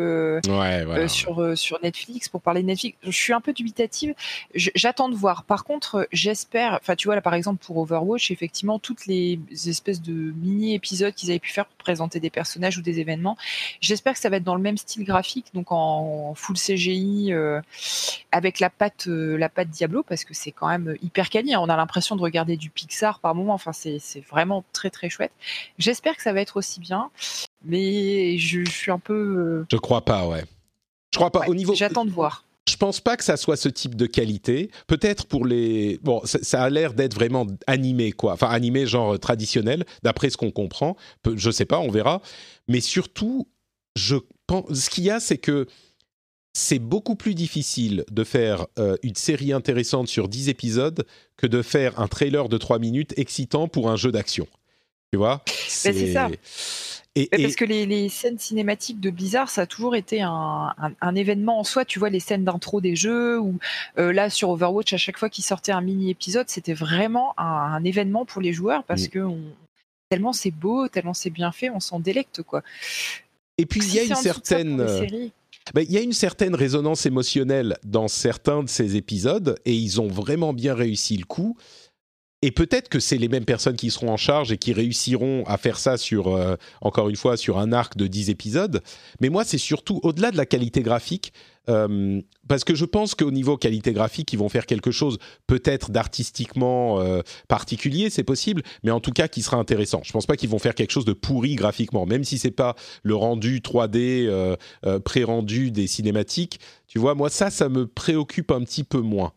sur Netflix. Pour parler de Netflix, je suis un peu dubitative. J'attends de voir. Par contre, j'espère... Enfin, tu vois, là, par exemple, pour Overwatch, effectivement, toutes les espèces de mini-épisodes qu'ils avaient pu faire pour présenter des personnages ou des événements, j'espère que ça va être dans le même style graphique, donc en full CGI, avec la patte Diablo, parce que c'est quand même hyper quali, hein. On a l'impression de regarder du Pixar par moment. Enfin, c'est vraiment très très chouette. J'espère que ça va être aussi bien, mais je suis un peu... Je crois pas, ouais. Je crois pas. Ouais, au niveau... J'attends de voir. Je pense pas que ça soit ce type de qualité. Peut-être pour les... Bon, ça a l'air d'être vraiment animé, quoi. Enfin, animé genre traditionnel, d'après ce qu'on comprend. Je sais pas, on verra. Mais surtout, je pense... Ce qu'il y a, c'est que c'est beaucoup plus difficile de faire une série intéressante sur 10 épisodes que de faire un trailer de 3 minutes excitant pour un jeu d'action. Tu vois ? C'est ça. Parce que les scènes cinématiques de Blizzard, ça a toujours été un événement en soi. Tu vois, les scènes d'intro des jeux, ou là, sur Overwatch, à chaque fois qu'il sortait un mini-épisode, c'était vraiment un événement pour les joueurs, parce que tellement c'est beau, tellement c'est bien fait, on s'en délecte, quoi. Et puis, il y a une certaine... il y a une certaine résonance émotionnelle dans certains de ces épisodes et ils ont vraiment bien réussi le coup. Et peut-être que c'est les mêmes personnes qui seront en charge et qui réussiront à faire ça encore une fois, sur un arc de 10 épisodes. Mais moi, c'est surtout au-delà de la qualité graphique, parce que je pense qu'au niveau qualité graphique, ils vont faire quelque chose peut-être d'artistiquement particulier, c'est possible, mais en tout cas qui sera intéressant. Je ne pense pas qu'ils vont faire quelque chose de pourri graphiquement, même si ce n'est pas le rendu 3D pré-rendu des cinématiques. Tu vois, moi, ça me préoccupe un petit peu moins.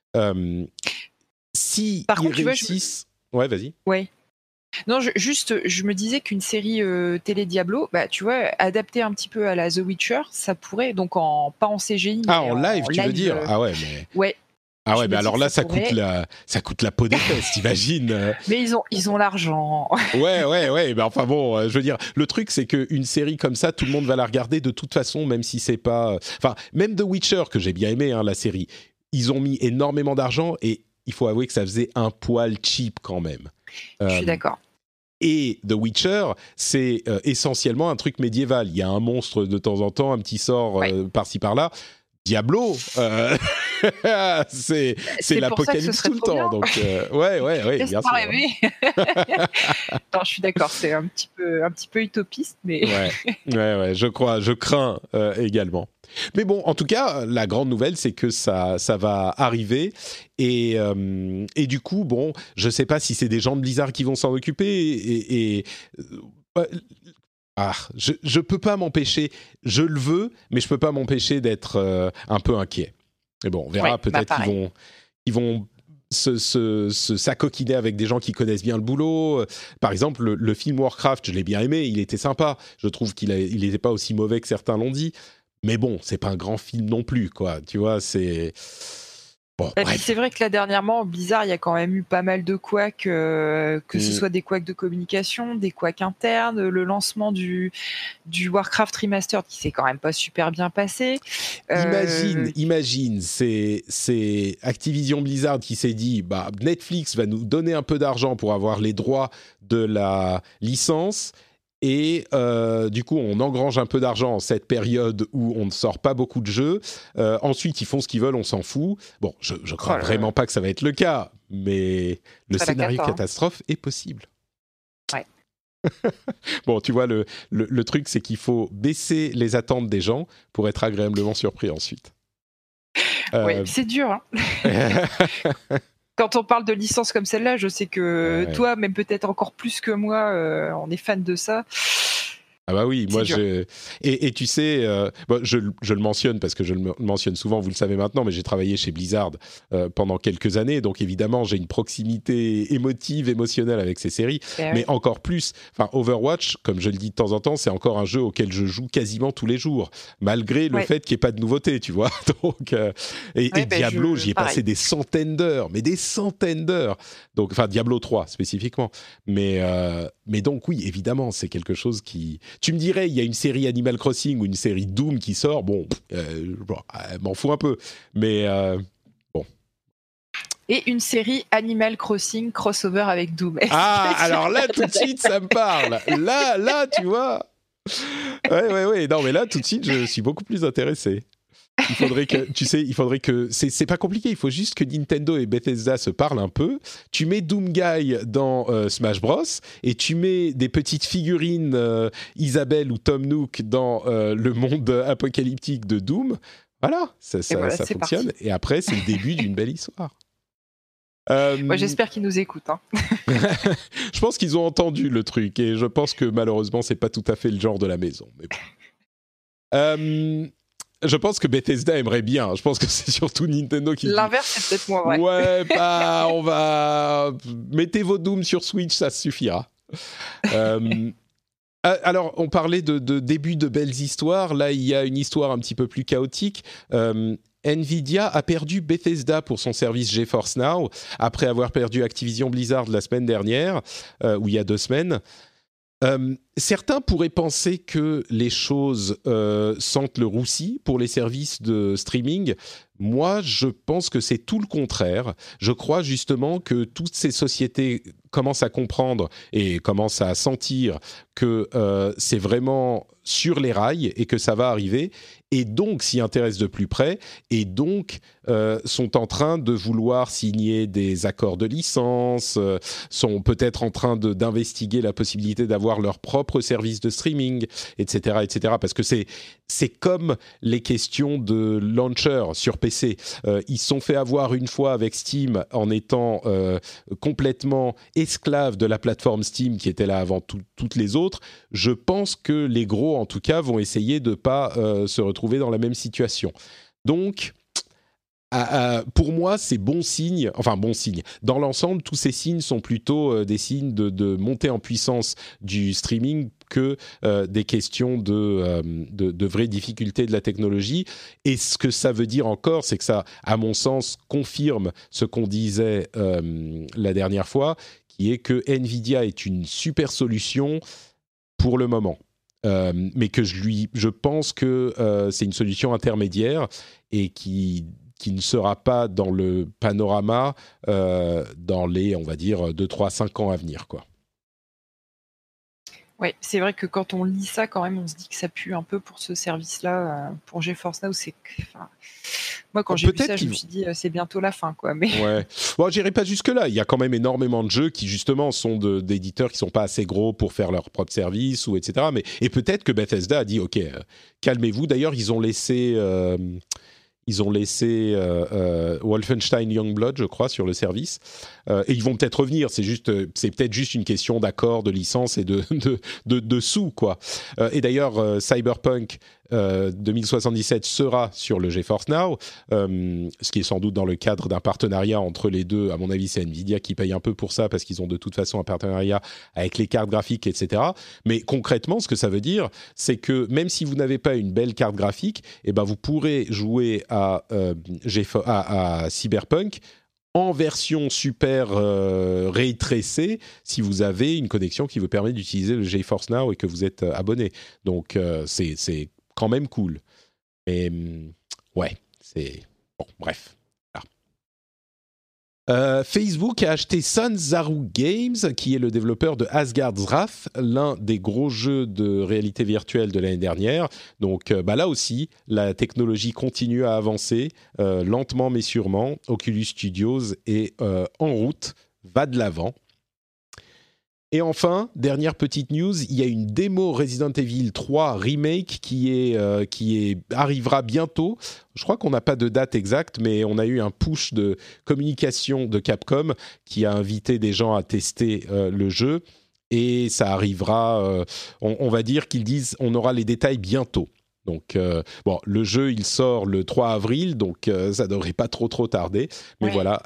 Si Par ils contre, réussissent... Ouais, vas-y. Ouais. Non, je me disais qu'une série télé Diablo, tu vois, adaptée un petit peu à la The Witcher, ça pourrait, donc pas en CGI, mais en live, tu veux dire Ah ouais, mais... Ouais. Ah ouais, mais alors là, ça coûte la peau des fesses, t'imagines. Mais ils ont l'argent. Ouais, mais enfin bon, je veux dire, le truc, c'est qu'une série comme ça, tout le monde va la regarder de toute façon, même si c'est pas... Enfin, même The Witcher, que j'ai bien aimé, la série, ils ont mis énormément d'argent et il faut avouer que ça faisait un poil cheap quand même. Je suis d'accord. Et The Witcher, c'est essentiellement un truc médiéval. Il y a un monstre de temps en temps, un petit sort par-ci par-là. Diablo, c'est l'apocalypse tout le temps. Bien. Donc, ouais, bien sûr. Rêver. Non, je suis d'accord, c'est un petit peu utopiste, mais... ouais, je crains également. Mais bon, en tout cas, la grande nouvelle, c'est que ça va arriver. Et du coup, bon, je ne sais pas si c'est des gens de Blizzard qui vont s'en occuper. Je peux pas m'empêcher, je le veux, mais je peux pas m'empêcher d'être un peu inquiet. Mais bon, on verra, peut-être qu'ils vont s'acoquiner avec des gens qui connaissent bien le boulot. Par exemple, le film Warcraft, je l'ai bien aimé, il était sympa. Je trouve qu'il n'était pas aussi mauvais que certains l'ont dit. Mais bon, c'est pas un grand film non plus, quoi. Tu vois, c'est... Bon, et puis c'est vrai que là, dernièrement, Blizzard, il y a quand même eu pas mal de couacs, que ce soit des couacs de communication, des couacs internes, le lancement du Warcraft Remastered qui s'est quand même pas super bien passé. Imagine, c'est Activision Blizzard qui s'est dit, Netflix va nous donner un peu d'argent pour avoir les droits de la licence. Et du coup, on engrange un peu d'argent en cette période où on ne sort pas beaucoup de jeux. Ensuite, ils font ce qu'ils veulent, on s'en fout. Bon, je crois vraiment pas que ça va être le cas, mais le scénario catastrophe est possible. Ouais. Bon, tu vois, le truc, c'est qu'il faut baisser les attentes des gens pour être agréablement surpris ensuite. Oui, c'est dur, hein. Quand on parle de licences comme celle-là, je sais que toi, même peut-être encore plus que moi, on est fan de ça. Ah bah oui, moi et tu sais, je le mentionne parce que je le mentionne souvent, vous le savez maintenant, mais j'ai travaillé chez Blizzard pendant quelques années, donc évidemment j'ai une proximité émotionnelle avec ces séries, mais encore plus, Overwatch, comme je le dis de temps en temps, c'est encore un jeu auquel je joue quasiment tous les jours, malgré le fait qu'il n'y ait pas de nouveauté, tu vois. Donc, et Diablo, j'y ai passé des centaines d'heures, donc, Diablo 3 spécifiquement, mais donc oui, évidemment, c'est quelque chose qui... Tu me dirais, il y a une série Animal Crossing ou une série Doom qui sort, m'en fous un peu, mais bon. Et une série Animal Crossing crossover avec Doom. Alors là, tout de suite, ça me parle. Là, tu vois. Ouais. Non, mais là, tout de suite, je suis beaucoup plus intéressé. Il faudrait que c'est pas compliqué, il faut juste que Nintendo et Bethesda se parlent un peu. Tu mets Doomguy dans Smash Bros et tu mets des petites figurines Isabelle ou Tom Nook dans le monde apocalyptique de Doom. Voilà, ça fonctionne. Parti. Et après, c'est le début d'une belle histoire. Moi, j'espère qu'ils nous écoutent. Hein. Je pense qu'ils ont entendu le truc et je pense que malheureusement, c'est pas tout à fait le genre de la maison. Mais bon. Je pense que Bethesda aimerait bien. Je pense que c'est surtout Nintendo qui... L'inverse, c'est peut-être moi, ouais. Ouais, on va... Mettez vos Doom sur Switch, ça suffira. Alors, on parlait de début de belles histoires. Là, il y a une histoire un petit peu plus chaotique. Nvidia a perdu Bethesda pour son service GeForce Now, après avoir perdu Activision Blizzard la semaine dernière, ou il y a 2 semaines. Certains pourraient penser que les choses sentent le roussi pour les services de streaming. Moi, je pense que c'est tout le contraire. Je crois justement que toutes ces sociétés commencent à comprendre et commencent à sentir que c'est vraiment sur les rails et que ça va arriver. et donc s'y intéressent de plus près, et donc sont en train de vouloir signer des accords de licence, sont peut-être en train d'investiguer la possibilité d'avoir leur propre service de streaming, etc., etc. Parce que c'est comme les questions de launcher sur PC. Ils se sont fait avoir une fois avec Steam en étant complètement esclaves de la plateforme Steam qui était là avant toutes les autres. Je pense que les gros, en tout cas, vont essayer de ne pas se retrouver dans la même situation. Donc, pour moi, c'est bon signe. Enfin, bon signe. Dans l'ensemble, tous ces signes sont plutôt des signes de montée en puissance du streaming que des questions de vraies difficultés de la technologie. Et ce que ça veut dire encore, c'est que ça, à mon sens, confirme ce qu'on disait la dernière fois, qui est que Nvidia est une super solution pour le moment. Mais que je pense que c'est une solution intermédiaire et qui ne sera pas dans le panorama dans les, on va dire, 2, 3, 5 ans à venir, quoi. Oui, c'est vrai que quand on lit ça, quand même, on se dit que ça pue un peu pour ce service-là, pour GeForce Now. Moi, quand j'ai vu ça, je me suis dit, c'est bientôt la fin, quoi. Mais... Ouais. Bon, j'irai pas jusque-là. Il y a quand même énormément de jeux qui, justement, sont d'éditeurs qui sont pas assez gros pour faire leur propre service, ou etc. Et peut-être que Bethesda a dit, OK, calmez-vous. D'ailleurs, ils ont laissé Wolfenstein Youngblood, je crois, sur le service. Et ils vont peut-être revenir. C'est peut-être juste une question d'accord, de licence et de sous, quoi. Et d'ailleurs, Cyberpunk 2077 sera sur le GeForce Now, ce qui est sans doute dans le cadre d'un partenariat entre les deux. À mon avis, c'est Nvidia qui paye un peu pour ça parce qu'ils ont de toute façon un partenariat avec les cartes graphiques, etc. Mais concrètement, ce que ça veut dire, c'est que même si vous n'avez pas une belle carte graphique, eh ben vous pourrez jouer à Cyberpunk en version super ray tracée si vous avez une connexion qui vous permet d'utiliser le GeForce Now et que vous êtes abonné. Donc c'est quand même cool. Et ouais, c'est... Bon, bref. Facebook a acheté Sanzaru Games, qui est le développeur de Asgard's Wrath, l'un des gros jeux de réalité virtuelle de l'année dernière. Donc là aussi, la technologie continue à avancer, lentement mais sûrement. Oculus Studios est en route, va de l'avant. Et enfin, dernière petite news, il y a une démo Resident Evil 3 Remake qui arrivera bientôt. Je crois qu'on n'a pas de date exacte, mais on a eu un push de communication de Capcom qui a invité des gens à tester le jeu. Et ça arrivera, on va dire qu'ils disent, on aura les détails bientôt. Donc, le jeu, il sort le 3 avril, donc ça devrait pas trop tarder. Mais voilà,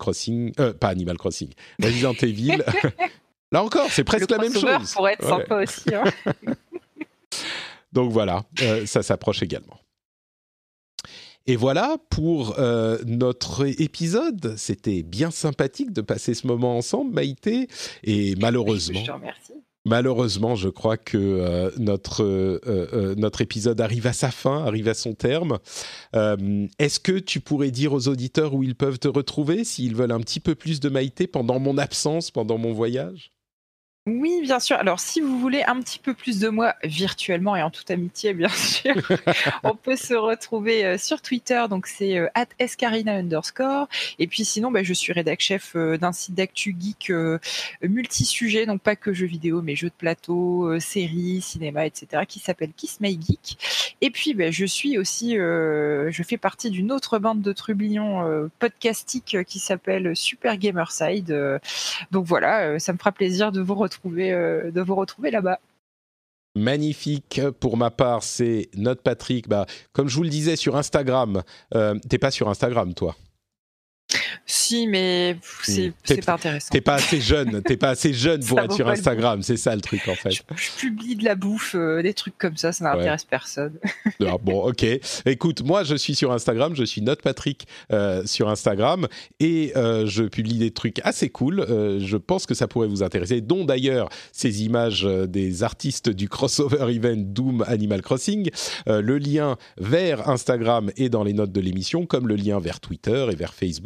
Resident Evil... Là encore, c'est presque la même chose. Le crossover pourrait être sympa aussi. Hein. Donc voilà, ça s'approche également. Et voilà pour notre épisode. C'était bien sympathique de passer ce moment ensemble, Maïté. Et malheureusement... Je te remercie. Malheureusement, je crois que notre épisode arrive à sa fin, arrive à son terme. Est-ce que tu pourrais dire aux auditeurs où ils peuvent te retrouver s'ils veulent un petit peu plus de Maïté pendant mon absence, pendant mon voyage ? Oui, bien sûr. Alors, si vous voulez un petit peu plus de moi virtuellement et en toute amitié, bien sûr, on peut se retrouver sur Twitter. Donc, c'est @escarina_. Et puis, sinon, je suis rédac-chef d'un site d'actu geek multi-sujets, donc pas que jeux vidéo, mais jeux de plateau, séries, cinéma, etc., qui s'appelle Kiss My Geek. Et puis, je suis aussi, je fais partie d'une autre bande de trublions podcastique qui s'appelle Super Gamerside. Donc voilà, ça me fera plaisir de vous retrouver là-bas. Magnifique. Pour ma part, c'est Note Patrick. Comme je vous le disais sur Instagram, t'es pas sur Instagram, toi ? Si, mais c'est pas intéressant. T'es pas assez jeune pour être sur Instagram, c'est ça le truc en fait. Je publie de la bouffe, des trucs comme ça n'intéresse personne. Ah, bon, ok. Écoute, moi je suis sur Instagram, je suis NotePatrick sur Instagram et je publie des trucs assez cool. Je pense que ça pourrait vous intéresser, dont d'ailleurs ces images des artistes du crossover event Doom Animal Crossing. Le lien vers Instagram est dans les notes de l'émission, comme le lien vers Twitter et vers Facebook et vers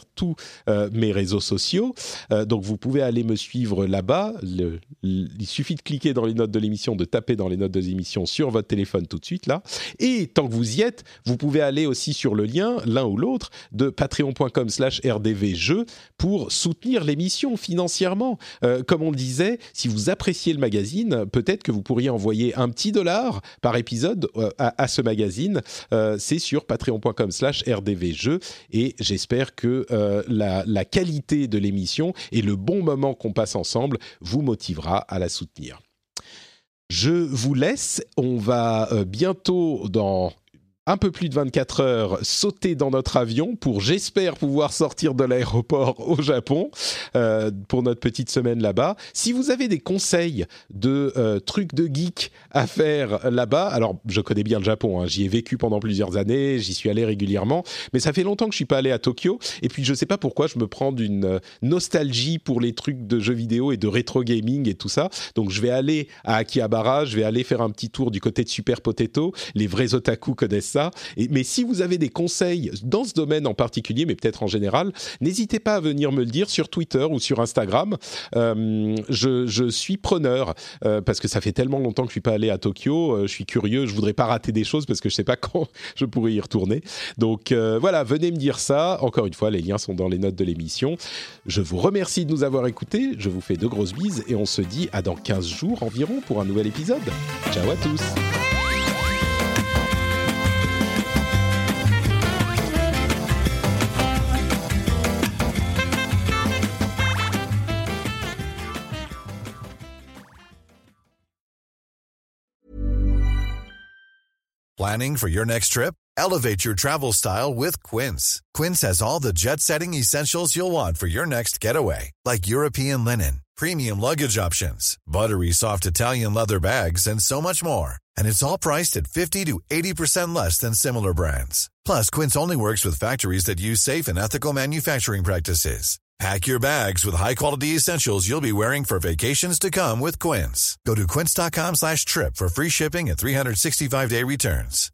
travers tous mes réseaux sociaux. Donc vous pouvez aller me suivre là-bas. Il suffit de cliquer dans les notes de l'émission, de taper dans les notes de l'émission sur votre téléphone tout de suite là. Et tant que vous y êtes, vous pouvez aller aussi sur le lien, l'un ou l'autre, de patreon.com/rdvjeux pour soutenir l'émission financièrement. Comme on le disait, si vous appréciez le magazine, peut-être que vous pourriez envoyer un petit $1 par épisode à ce magazine. C'est sur patreon.com/rdvjeux et j'espère que la qualité de l'émission et le bon moment qu'on passe ensemble vous motivera à la soutenir. Je vous laisse. On va bientôt, dans un peu plus de 24 heures, sauter dans notre avion pour, j'espère, pouvoir sortir de l'aéroport au Japon pour notre petite semaine là-bas. Si vous avez des conseils de trucs de geek à faire là-bas, alors je connais bien le Japon, hein, j'y ai vécu pendant plusieurs années, j'y suis allé régulièrement, mais ça fait longtemps que je suis pas allé à Tokyo, et puis je sais pas pourquoi je me prends d'une nostalgie pour les trucs de jeux vidéo et de rétro gaming et tout ça, donc je vais aller à Akihabara, je vais aller faire un petit tour du côté de Super Potato, les vrais otaku connaissent ça. Mais si vous avez des conseils dans ce domaine en particulier, mais peut-être en général, n'hésitez pas à venir me le dire sur Twitter ou sur Instagram. Je suis preneur parce que ça fait tellement longtemps que je suis pas allé à Tokyo. Je suis curieux, je voudrais pas rater des choses parce que je sais pas quand je pourrais y retourner. Donc voilà, venez me dire ça. Encore une fois, les liens sont dans les notes de l'émission. Je vous remercie de nous avoir écoutés. Je vous fais de grosses bises et on se dit à dans 15 jours environ pour un nouvel épisode. Ciao à tous. Planning for your next trip? Elevate your travel style with Quince. Quince has all the jet-setting essentials you'll want for your next getaway, like European linen, premium luggage options, buttery soft Italian leather bags, and so much more. And it's all priced at 50 to 80% less than similar brands. Plus, Quince only works with factories that use safe and ethical manufacturing practices. Pack your bags with high-quality essentials you'll be wearing for vacations to come with Quince. Go to quince.com/trip for free shipping and 365-day returns.